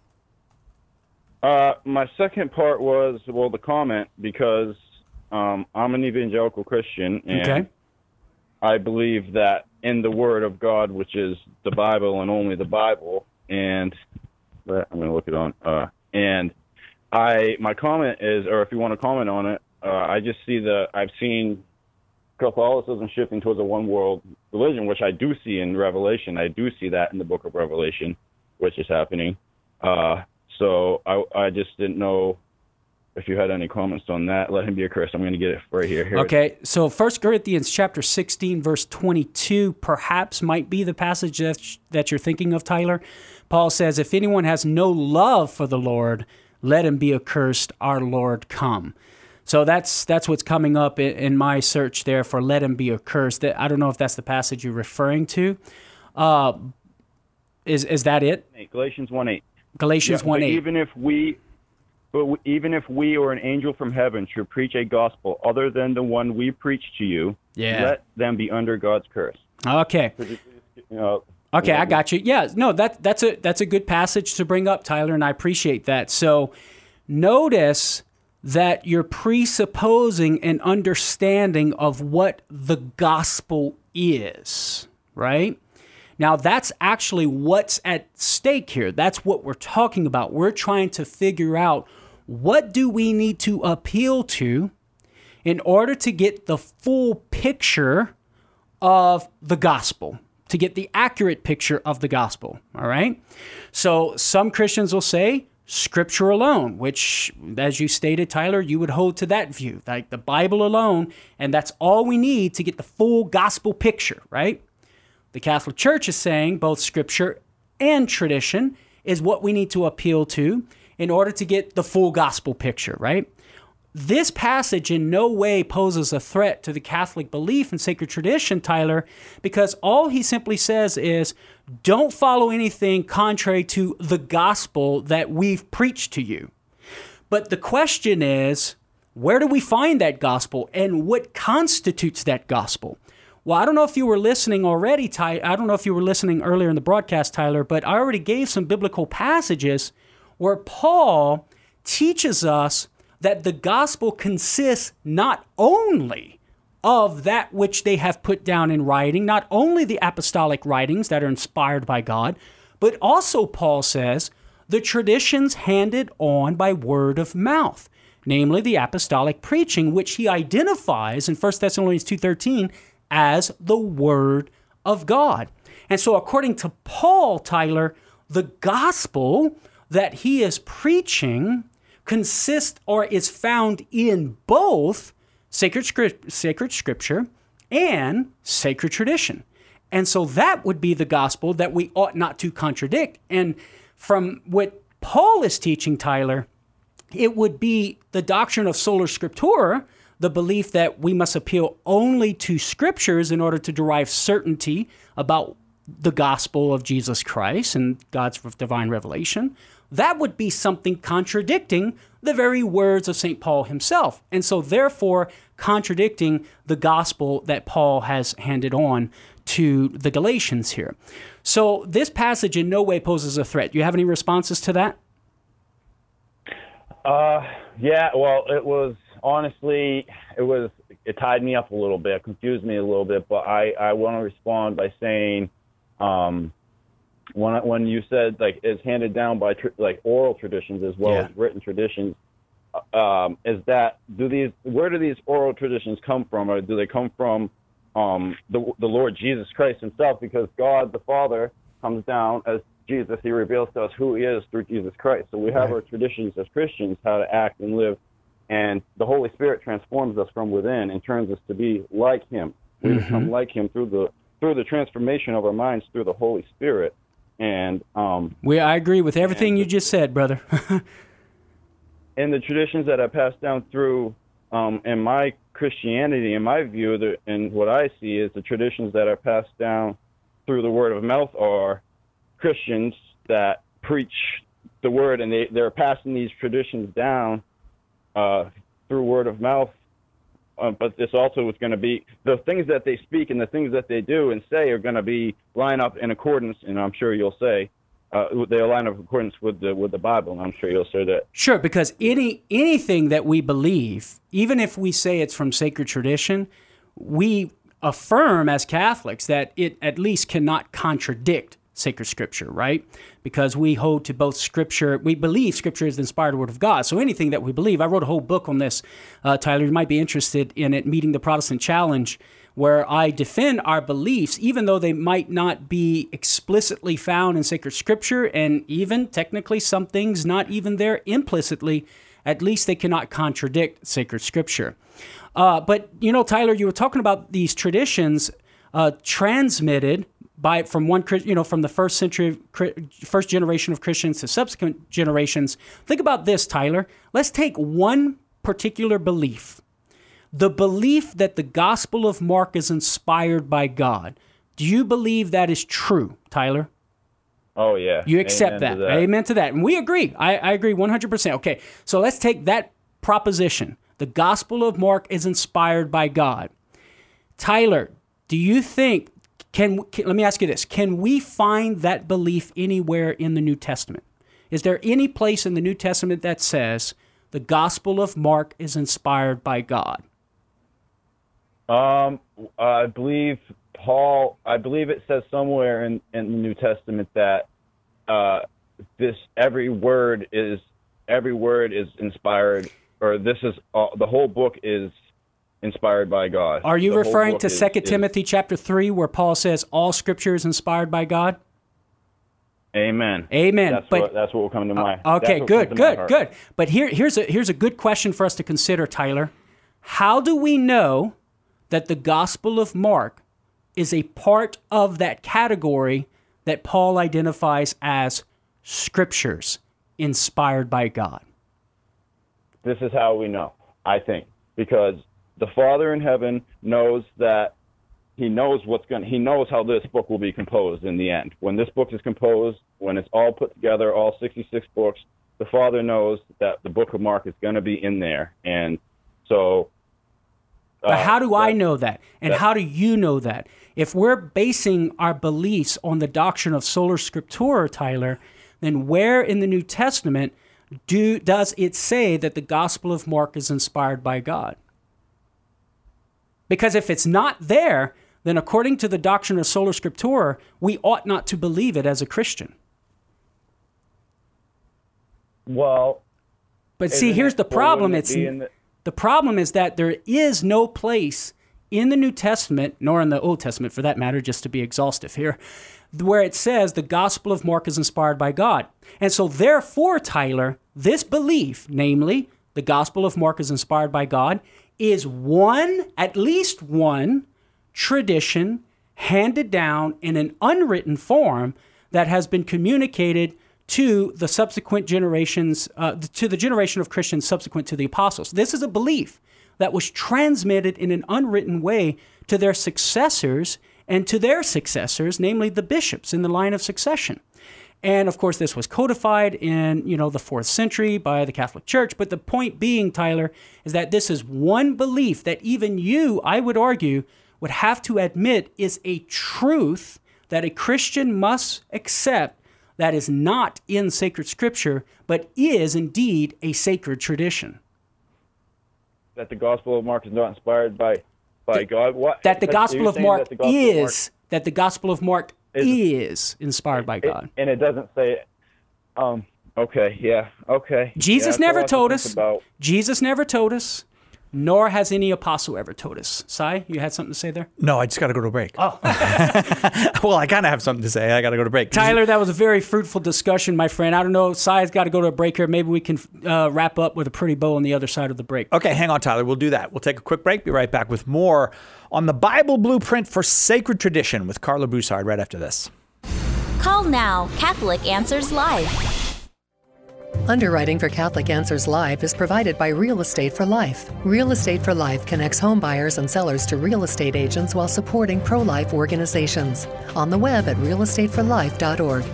[SPEAKER 9] Uh, my second part was, well, the comment, because um, I'm an evangelical Christian, and
[SPEAKER 2] okay.
[SPEAKER 9] I believe that in the Word of God, which is the Bible and only the Bible, and I'm going to look it on, uh, and I my comment is, or if you want to comment on it, uh, I just see the, I've seen Catholicism shifting towards a one-world religion, which I do see in Revelation. I do see that in the book of Revelation, which is happening. Uh, So I, I just didn't know if you had any comments on that. Let him be accursed. I'm going to get it right here. here
[SPEAKER 2] okay, so First Corinthians chapter sixteen, verse twenty-two, perhaps might be the passage that, that you're thinking of, Tyler. Paul says, if anyone has no love for the Lord, let him be accursed, our Lord come. So that's that's what's coming up in, in my search there for let him be accursed. I don't know if that's the passage you're referring to. Uh, is is that it?
[SPEAKER 9] Galatians one eight.
[SPEAKER 2] Galatians
[SPEAKER 9] yeah,
[SPEAKER 2] one eight.
[SPEAKER 9] Even if we... But even if we or an angel from heaven should preach a gospel other than the one we preach to you,
[SPEAKER 2] yeah.
[SPEAKER 9] let them be under God's curse.
[SPEAKER 2] Okay.
[SPEAKER 9] You know,
[SPEAKER 2] okay,
[SPEAKER 9] you know,
[SPEAKER 2] I got you. Yeah, no, that that's a that's a good passage to bring up, Tyler, and I appreciate that. So notice that you're presupposing an understanding of what the gospel is, right? Now, that's actually what's at stake here. That's what we're talking about. We're trying to figure out, what do we need to appeal to in order to get the full picture of the gospel, to get the accurate picture of the gospel, all right? So some Christians will say Scripture alone, which, as you stated, Tyler, you would hold to that view, like the Bible alone, and that's all we need to get the full gospel picture, right? The Catholic Church is saying both Scripture and tradition is what we need to appeal to in order to get the full gospel picture, right? This passage in no way poses a threat to the Catholic belief in sacred tradition, Tyler, because all he simply says is, don't follow anything contrary to the gospel that we've preached to you. But the question is, where do we find that gospel and what constitutes that gospel? Well, I don't know if you were listening already, Ty. I don't know if you were listening earlier in the broadcast, Tyler, but I already gave some biblical passages where Paul teaches us that the gospel consists not only of that which they have put down in writing, not only the apostolic writings that are inspired by God, but also, Paul says, the traditions handed on by word of mouth, namely the apostolic preaching, which he identifies in First Thessalonians two thirteen as the Word of God. And so according to Paul, Tyler, the gospel that he is preaching consists or is found in both sacred, script, sacred scripture and sacred tradition. And so that would be the gospel that we ought not to contradict. And from what Paul is teaching, Tyler, it would be the doctrine of sola scriptura, the belief that we must appeal only to scriptures in order to derive certainty about the gospel of Jesus Christ and God's divine revelation. That would be something contradicting the very words of Saint Paul himself. And so therefore contradicting the gospel that Paul has handed on to the Galatians here. So this passage in no way poses a threat. Do you have any responses to that?
[SPEAKER 9] Uh, yeah, well, it was, honestly, it was, it tied me up a little bit, confused me a little bit, but I, I want to respond by saying, um, when, when you said, like, it's handed down by, tr- like, oral traditions as well yeah. as written traditions, um, is that, do these, where do these oral traditions come from, or do they come from, um, the, the Lord Jesus Christ himself? Because God, the Father, comes down as Jesus. He reveals to us who he is through Jesus Christ. So we have right. our traditions as Christians, how to act and live, and the Holy Spirit transforms us from within and turns us to be like him. We mm-hmm. become like him through the through the transformation of our minds through the Holy Spirit. And um,
[SPEAKER 2] we, I agree with everything you just said, brother.
[SPEAKER 9] And the traditions that are passed down through, um, in my Christianity, in my view, the, and what I see is the traditions that are passed down through the word of mouth are Christians that preach the word, and they, they're passing these traditions down uh, through word of mouth. Uh, but this also is going to be, the things that they speak and the things that they do and say are going to be line up in accordance, and I'm sure you'll say, uh, they align up in accordance with the with the Bible, and I'm sure you'll say that.
[SPEAKER 2] Sure, because any anything that we believe, even if we say it's from sacred tradition, we affirm as Catholics that it at least cannot contradict sacred scripture, right? Because we hold to both scripture, we believe scripture is the inspired word of God. So anything that we believe, I wrote a whole book on this, uh, Tyler, you might be interested in it, Meeting the Protestant Challenge, where I defend our beliefs, even though they might not be explicitly found in sacred scripture, and even technically some things not even there implicitly, at least they cannot contradict sacred scripture. Uh, but, you know, Tyler, you were talking about these traditions uh, transmitted by from one, you know, from the first century, first generation of Christians to subsequent generations. Think about this, Tyler. Let's take one particular belief. The belief that the Gospel of Mark is inspired by God. Do you believe that is true, Tyler?
[SPEAKER 9] Oh, yeah.
[SPEAKER 2] You accept
[SPEAKER 9] Amen
[SPEAKER 2] that.
[SPEAKER 9] to that.
[SPEAKER 2] Amen to that. And we agree. I, I agree one hundred percent. Okay, so let's take that proposition. The Gospel of Mark is inspired by God. Tyler, do you think, can, can let me ask you this, can we find that belief anywhere in the New Testament? Is there any place in the New Testament that says the Gospel of Mark is inspired by God?
[SPEAKER 9] Um, I believe Paul, I believe it says somewhere in, in the New Testament that uh, this every word is every word is inspired, or this is uh, the whole book is inspired by God.
[SPEAKER 2] Are you
[SPEAKER 9] The whole
[SPEAKER 2] referring
[SPEAKER 9] book
[SPEAKER 2] to
[SPEAKER 9] is-
[SPEAKER 2] Second
[SPEAKER 9] is-
[SPEAKER 2] Timothy chapter three, where Paul says all Scripture is inspired by God?
[SPEAKER 9] Amen.
[SPEAKER 2] Amen.
[SPEAKER 9] That's
[SPEAKER 2] But-
[SPEAKER 9] what that's what will come to mind.
[SPEAKER 2] Okay,
[SPEAKER 9] That's what
[SPEAKER 2] good,
[SPEAKER 9] comes to my
[SPEAKER 2] good,
[SPEAKER 9] heart.
[SPEAKER 2] good. But here, here's a here's a good question for us to consider, Tyler. How do we know that the Gospel of Mark is a part of that category that Paul identifies as scriptures inspired by God?
[SPEAKER 9] This is how we know, I think, because the Father in heaven knows that he knows what's going he knows how this book will be composed in the end. When this book is composed, when it's all put together, all sixty-six books, the Father knows that the book of Mark is going to be in there. And so
[SPEAKER 2] But
[SPEAKER 9] uh,
[SPEAKER 2] how do I
[SPEAKER 9] that-
[SPEAKER 2] know that? And
[SPEAKER 9] that-
[SPEAKER 2] how do you know that? If we're basing our beliefs on the doctrine of sola scriptura, Tyler, then where in the New Testament do does it say that the Gospel of Mark is inspired by God? Because if it's not there, then according to the doctrine of sola scriptura, we ought not to believe it as a Christian.
[SPEAKER 9] Well,
[SPEAKER 2] But see,
[SPEAKER 9] isn't
[SPEAKER 2] here's
[SPEAKER 9] it-
[SPEAKER 2] the
[SPEAKER 9] well,
[SPEAKER 2] problem.
[SPEAKER 9] wouldn't it
[SPEAKER 2] It's
[SPEAKER 9] be in the-
[SPEAKER 2] the problem is that there is no place in the New Testament, nor in the Old Testament for that matter, just to be exhaustive here, where it says the Gospel of Mark is inspired by God. And so therefore, Tyler, this belief, namely the Gospel of Mark is inspired by God, is one, at least one, tradition handed down in an unwritten form that has been communicated to the subsequent generations, uh, to the generation of Christians subsequent to the apostles. This is a belief that was transmitted in an unwritten way to their successors and to their successors, namely the bishops in the line of succession. And of course, this was codified in, you know, the fourth century by the Catholic Church. But the point being, Tyler, is that this is one belief that even you, I would argue, would have to admit is a truth that a Christian must accept, that is not in sacred scripture, but is indeed a sacred tradition.
[SPEAKER 9] that the Gospel of Mark is not inspired by by God. What?
[SPEAKER 2] That the
[SPEAKER 9] Because
[SPEAKER 2] Gospel
[SPEAKER 9] you're
[SPEAKER 2] of
[SPEAKER 9] saying
[SPEAKER 2] Mark
[SPEAKER 9] that the Gospel of Mark
[SPEAKER 2] is, that the Gospel of Mark
[SPEAKER 9] is-
[SPEAKER 2] is inspired by
[SPEAKER 9] it-
[SPEAKER 2] God.
[SPEAKER 9] and it doesn't say. Um. Okay. Yeah. Okay.
[SPEAKER 2] Jesus
[SPEAKER 9] Yeah,
[SPEAKER 2] never
[SPEAKER 9] that's a lot
[SPEAKER 2] told
[SPEAKER 9] to
[SPEAKER 2] us.
[SPEAKER 9] think about.
[SPEAKER 2] Jesus never told us, nor has any apostle ever told us. Sai, you had something to say there?
[SPEAKER 1] No, I just got to go to a break.
[SPEAKER 2] Oh.
[SPEAKER 1] Well, I kind of have something to say. I got to go to break.
[SPEAKER 2] Tyler, that was a very fruitful discussion, my friend. I don't know. Sai's got to go to a break here. Maybe we can uh, wrap up with a pretty bow on the other side of the break.
[SPEAKER 1] Okay, hang on, Tyler. We'll do that. We'll take a quick break. Be right back with more on the Bible Blueprint for Sacred Tradition with Carla Broussard right after this.
[SPEAKER 5] Call now. Catholic Answers Live.
[SPEAKER 10] Underwriting for Catholic Answers Live is provided by Real Estate for Life. Real Estate for Life connects home buyers and sellers to real estate agents while supporting pro-life organizations. On the web at real estate for life dot org.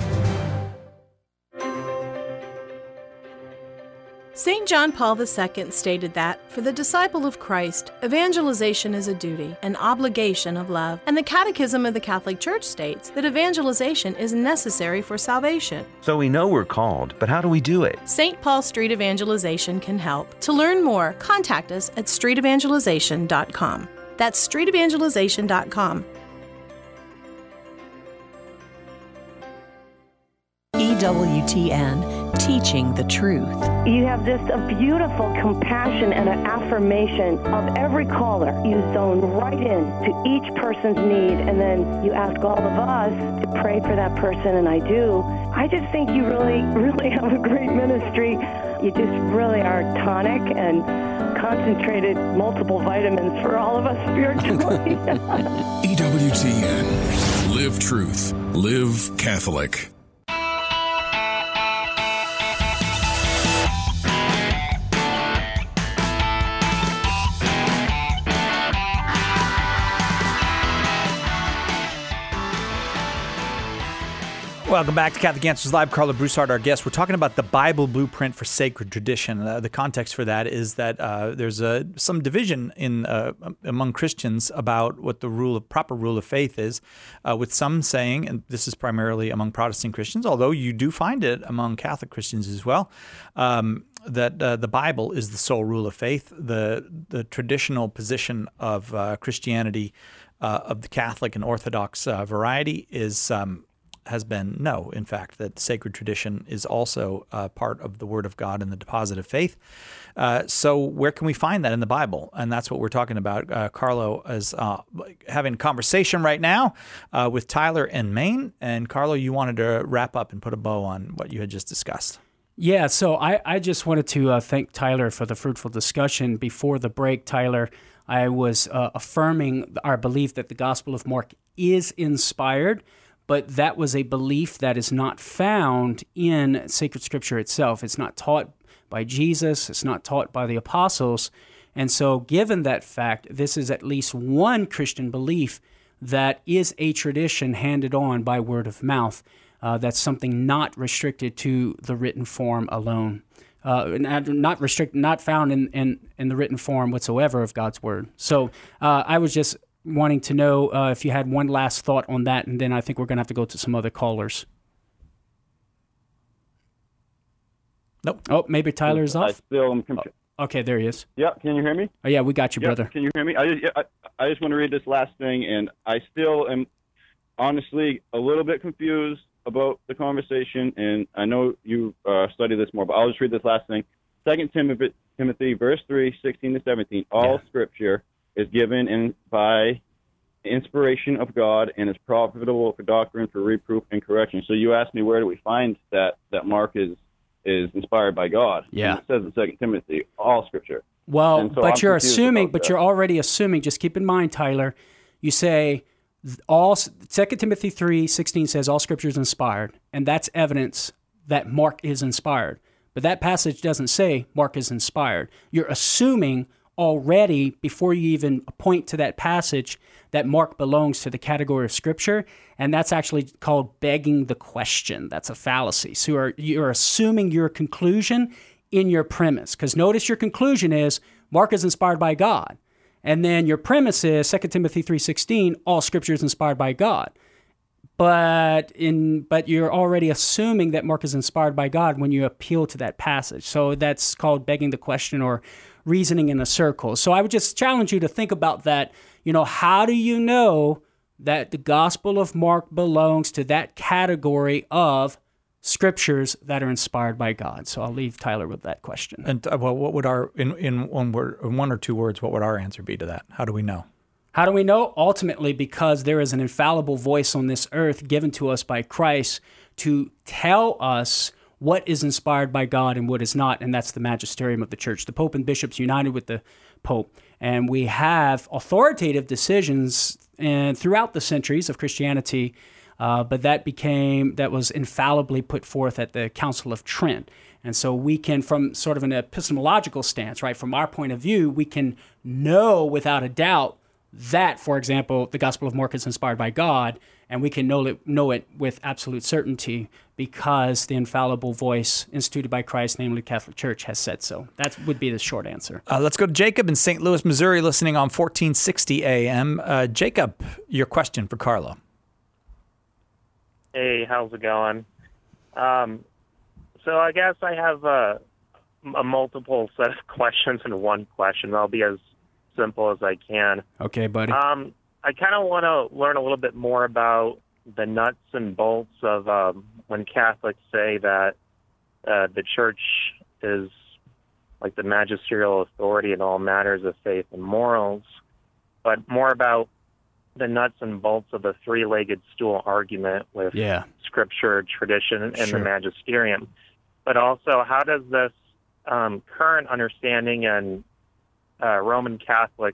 [SPEAKER 11] Saint John Paul the Second stated that, for the disciple of Christ, evangelization is a duty, an obligation of love. And the Catechism of the Catholic Church states that evangelization is necessary for salvation.
[SPEAKER 12] So we know we're called, but how do we do it?
[SPEAKER 11] Saint Paul Street Evangelization can help. To learn more, contact us at street evangelization dot com. That's street evangelization dot com.
[SPEAKER 13] E W T N teaching the truth.
[SPEAKER 14] You have just a beautiful compassion and an affirmation of every caller. You zone right in to each person's need, and then you ask all of us to pray for that person, and I do. I just think you really, really have a great ministry. You just really are tonic and concentrated multiple vitamins for all of us spiritually.
[SPEAKER 15] E W T N. Live truth. Live Catholic.
[SPEAKER 1] Welcome back to Catholic Answers Live. Carla Broussard, our guest. We're talking about the Bible blueprint for sacred tradition. Uh, the context for that is that uh, there's a, some division in uh, among Christians about what the rule of proper rule of faith is, uh, with some saying, and this is primarily among Protestant Christians, although you do find it among Catholic Christians as well, um, that uh, the Bible is the sole rule of faith. The the traditional position of uh, Christianity, uh, of the Catholic and Orthodox uh, variety, is um, has been no, in fact, that sacred tradition is also uh, part of the Word of God and the deposit of faith. Uh, so where can we find that in the Bible? And that's what we're talking about. Uh, Carlo is uh, having a conversation right now uh, with Tyler in Maine. And Carlo, you wanted to wrap up and put a bow on what you had just discussed.
[SPEAKER 2] Yeah, so I, I just wanted to uh, thank Tyler for the fruitful discussion. Before the break, Tyler, I was uh, affirming our belief that the Gospel of Mark is inspired, but that was a belief that is not found in sacred scripture itself. It's not taught by Jesus. It's not taught by the apostles. And so given that fact, this is at least one Christian belief that is a tradition handed on by word of mouth. Uh, that's something not restricted to the written form alone. Uh, not restrict, not found in, in, in the written form whatsoever of God's word. So uh, I was just wanting to know uh, if you had one last thought on that, and then I think we're going to have to go to some other callers.
[SPEAKER 1] Nope.
[SPEAKER 2] Oh, maybe Tyler is off?
[SPEAKER 9] I still am conf-
[SPEAKER 2] oh, okay, there he is.
[SPEAKER 9] Yeah, can you hear me?
[SPEAKER 2] Oh, yeah, we got you,
[SPEAKER 9] yep,
[SPEAKER 2] brother.
[SPEAKER 9] Can you hear me? I just, I, I just want to read this last thing, and I still am honestly a little bit confused about the conversation, and I know you uh, study this more, but I'll just read this last thing. Second Timothy, Timothy, verse three, sixteen to seventeen, all yeah. Scripture is given in by inspiration of God and is profitable for doctrine, for reproof, and correction. So you asked me, where do we find that that Mark is is inspired by God?
[SPEAKER 2] Yeah.
[SPEAKER 9] And it says in Second Timothy, all Scripture.
[SPEAKER 2] Well,
[SPEAKER 9] so
[SPEAKER 2] but
[SPEAKER 9] I'm
[SPEAKER 2] you're assuming, but
[SPEAKER 9] that.
[SPEAKER 2] you're already assuming, just keep in mind, Tyler, you say all, Second Timothy three sixteen says all Scripture is inspired, and that's evidence that Mark is inspired. But that passage doesn't say Mark is inspired. You're assuming already, before you even point to that passage, that Mark belongs to the category of Scripture, and that's actually called begging the question. That's a fallacy. So you're, you're assuming your conclusion in your premise, because notice your conclusion is Mark is inspired by God, and then your premise is Second Timothy three sixteen, all Scripture is inspired by God. But in but you're already assuming that Mark is inspired by God when you appeal to that passage. So that's called begging the question or reasoning in a circle. So I would just challenge you to think about that. You know, how do you know that the Gospel of Mark belongs to that category of scriptures that are inspired by God? So I'll leave Tyler with that question.
[SPEAKER 1] And uh, well, what would our in in one word, in one or two words, what would our answer be to that? How do we know?
[SPEAKER 2] How do we know? Ultimately, because there is an infallible voice on this earth given to us by Christ to tell us what is inspired by God and what is not, and that's the magisterium of the church. The Pope and bishops united with the Pope, and we have authoritative decisions and throughout the centuries of Christianity, uh, but that became, that was infallibly put forth at the Council of Trent. And so we can, from sort of an epistemological stance, right, from our point of view, we can know without a doubt that, for example, the Gospel of Mark is inspired by God, and we can know it, know it with absolute certainty because the infallible voice instituted by Christ, namely the Catholic Church, has said so. That would be the short answer.
[SPEAKER 1] Uh, let's go to Jacob in Saint Louis, Missouri, listening on fourteen sixty A M. Uh, Jacob, your question for Carlo.
[SPEAKER 16] Hey, how's it going? Um, so I guess I have a, a multiple set of questions in one question. I'll be as simple as I can.
[SPEAKER 2] Okay, buddy.
[SPEAKER 16] Um, I kind of want to learn a little bit more about the nuts and bolts of um, when Catholics say that uh, the church is like the magisterial authority in all matters of faith and morals, but more about the nuts and bolts of the three-legged stool argument with
[SPEAKER 2] yeah.
[SPEAKER 16] Scripture, tradition, and
[SPEAKER 2] Sure.
[SPEAKER 16] the magisterium. But also, how does this um, current understanding and uh, Roman Catholic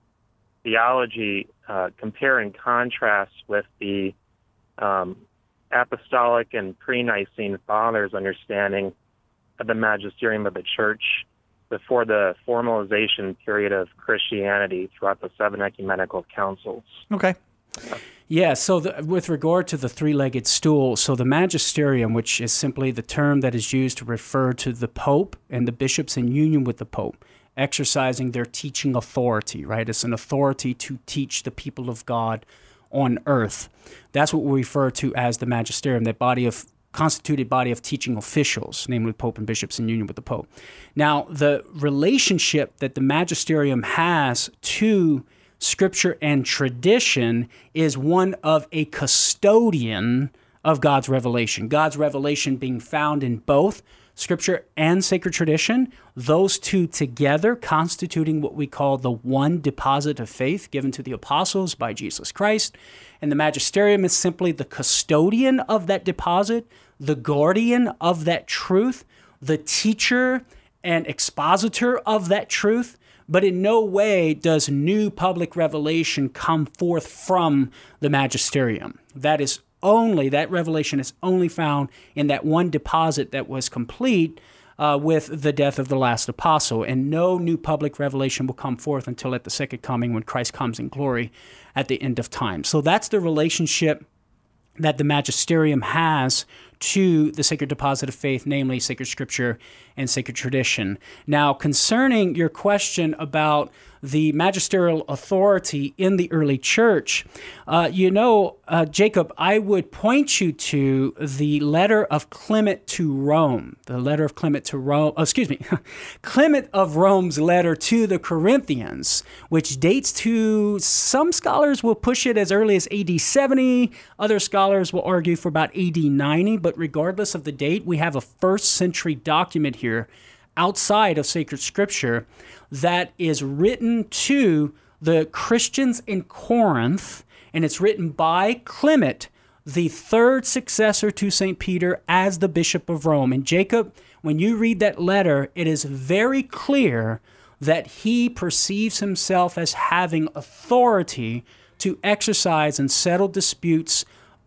[SPEAKER 16] theology uh, compare and contrast with the um, apostolic and pre-Nicene fathers' understanding of the magisterium of the church before the formalization period of Christianity throughout the seven ecumenical councils?
[SPEAKER 1] Okay.
[SPEAKER 2] Yeah, so the, with regard to the three-legged stool, so the magisterium, which is simply the term that is used to refer to the Pope and the bishops in union with the Pope, exercising their teaching authority, right? It's an authority to teach the people of God on earth. That's what we refer to as the magisterium, that body of constituted body of teaching officials, namely Pope and bishops in union with the Pope. Now, the relationship that the magisterium has to Scripture and tradition is one of a custodian of God's revelation. God's revelation being found in both Scripture and sacred tradition, those two together constituting what we call the one deposit of faith given to the apostles by Jesus Christ. And the magisterium is simply the custodian of that deposit, the guardian of that truth, the teacher and expositor of that truth. But in no way does new public revelation come forth from the magisterium. That is only, that revelation is only found in that one deposit that was complete uh, with the death of the last apostle. And no new public revelation will come forth until at the second coming when Christ comes in glory at the end of time. So that's the relationship that the magisterium has to the sacred deposit of faith, namely sacred Scripture and sacred tradition. Now, concerning your question about the magisterial authority in the early church, uh, you know, uh, Jacob, I would point you to the letter of Clement to Rome, the letter of Clement to Rome, oh, excuse me, Clement of Rome's letter to the Corinthians, which dates to, some scholars will push it as early as A D seventy, other scholars will argue for about A D ninety, but regardless of the date, we have a first century document here outside of sacred Scripture that is written to the Christians in Corinth, and it's written by Clement, the third successor to Saint Peter as the Bishop of Rome. And Jacob, when you read that letter, it is very clear that he perceives himself as having authority to exercise and settle disputes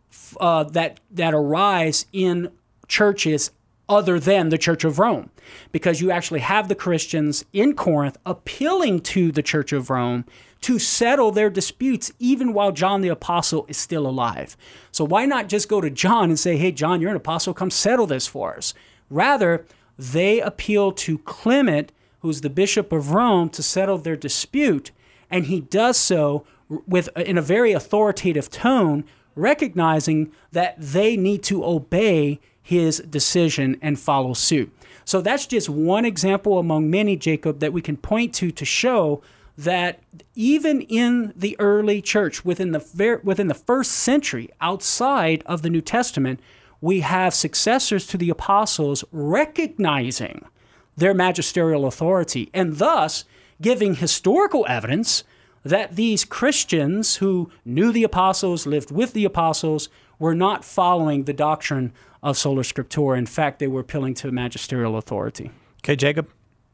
[SPEAKER 2] uh, that that arise in churches other than the Church of Rome, because you actually have the Christians in Corinth appealing to the Church of Rome to settle their disputes even while John the Apostle is still alive. So why not just go to John and say, hey, John, you're an apostle, come settle this for us. Rather, they appeal to Clement, who's the Bishop of Rome, to settle their dispute, and he does so with in a very authoritative tone, recognizing that they need to obey his decision and follow suit. So that's just one example among many, Jacob, that we can point to to show that even in the early church, within the ver- within the first century, outside of the New Testament, we have successors to the apostles recognizing their magisterial authority and thus giving historical evidence that these Christians who knew the apostles, lived with the apostles, were not following the doctrine of sola scriptura. In fact, they were appealing to magisterial authority.
[SPEAKER 1] Okay, Jacob?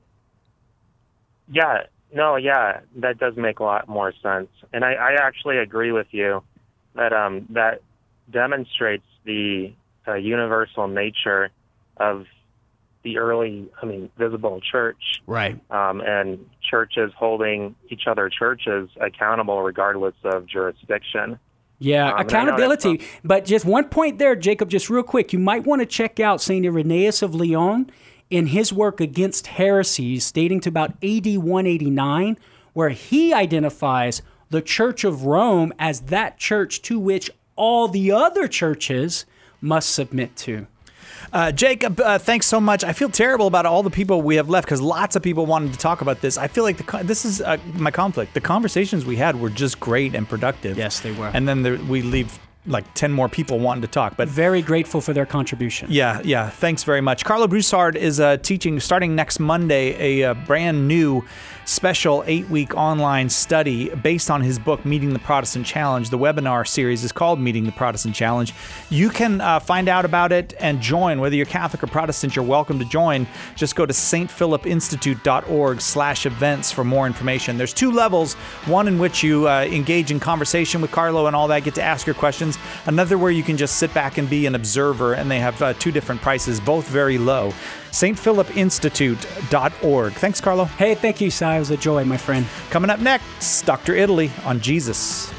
[SPEAKER 16] Yeah, no, yeah, that does make a lot more sense. And I, I actually agree with you that um, that demonstrates the uh, universal nature of the early, I mean, visible church.
[SPEAKER 2] Right.
[SPEAKER 16] Um, and churches holding each other churches accountable regardless of jurisdiction.
[SPEAKER 2] Yeah,
[SPEAKER 16] um,
[SPEAKER 2] accountability. But just one point there, Jacob, just real quick. You might want to check out Saint Irenaeus of Lyon in his work Against Heresies, dating to about A D one eighty-nine, where he identifies the Church of Rome as that church to which all the other churches must submit to.
[SPEAKER 1] Uh, Jacob, uh, thanks so much. I feel terrible about all the people we have left because lots of people wanted to talk about this. I feel like the, this is uh, my conflict. The conversations we had were just great and productive.
[SPEAKER 2] Yes, they were.
[SPEAKER 1] And then there, we leave like ten more people wanting to talk. But
[SPEAKER 2] very grateful for their contribution.
[SPEAKER 1] Yeah, yeah. Thanks very much. Carlo Broussard is uh, teaching starting next Monday a, a brand new special eight-week online study based on his book, Meeting the Protestant Challenge. The webinar series is called Meeting the Protestant Challenge. You can uh, find out about it and join. Whether you're Catholic or Protestant, you're welcome to join. Just go to stphilipinstitute.org slash events for more information. There's two levels, one in which you uh, engage in conversation with Carlo and all that, get to ask your questions. Another where you can just sit back and be an observer, and they have uh, two different prices, both very low. S T Philip Institute dot org. Thanks, Carlo.
[SPEAKER 2] Hey, thank you, Si. It was a joy, my friend.
[SPEAKER 1] Coming up next, Doctor Italy on Jesus.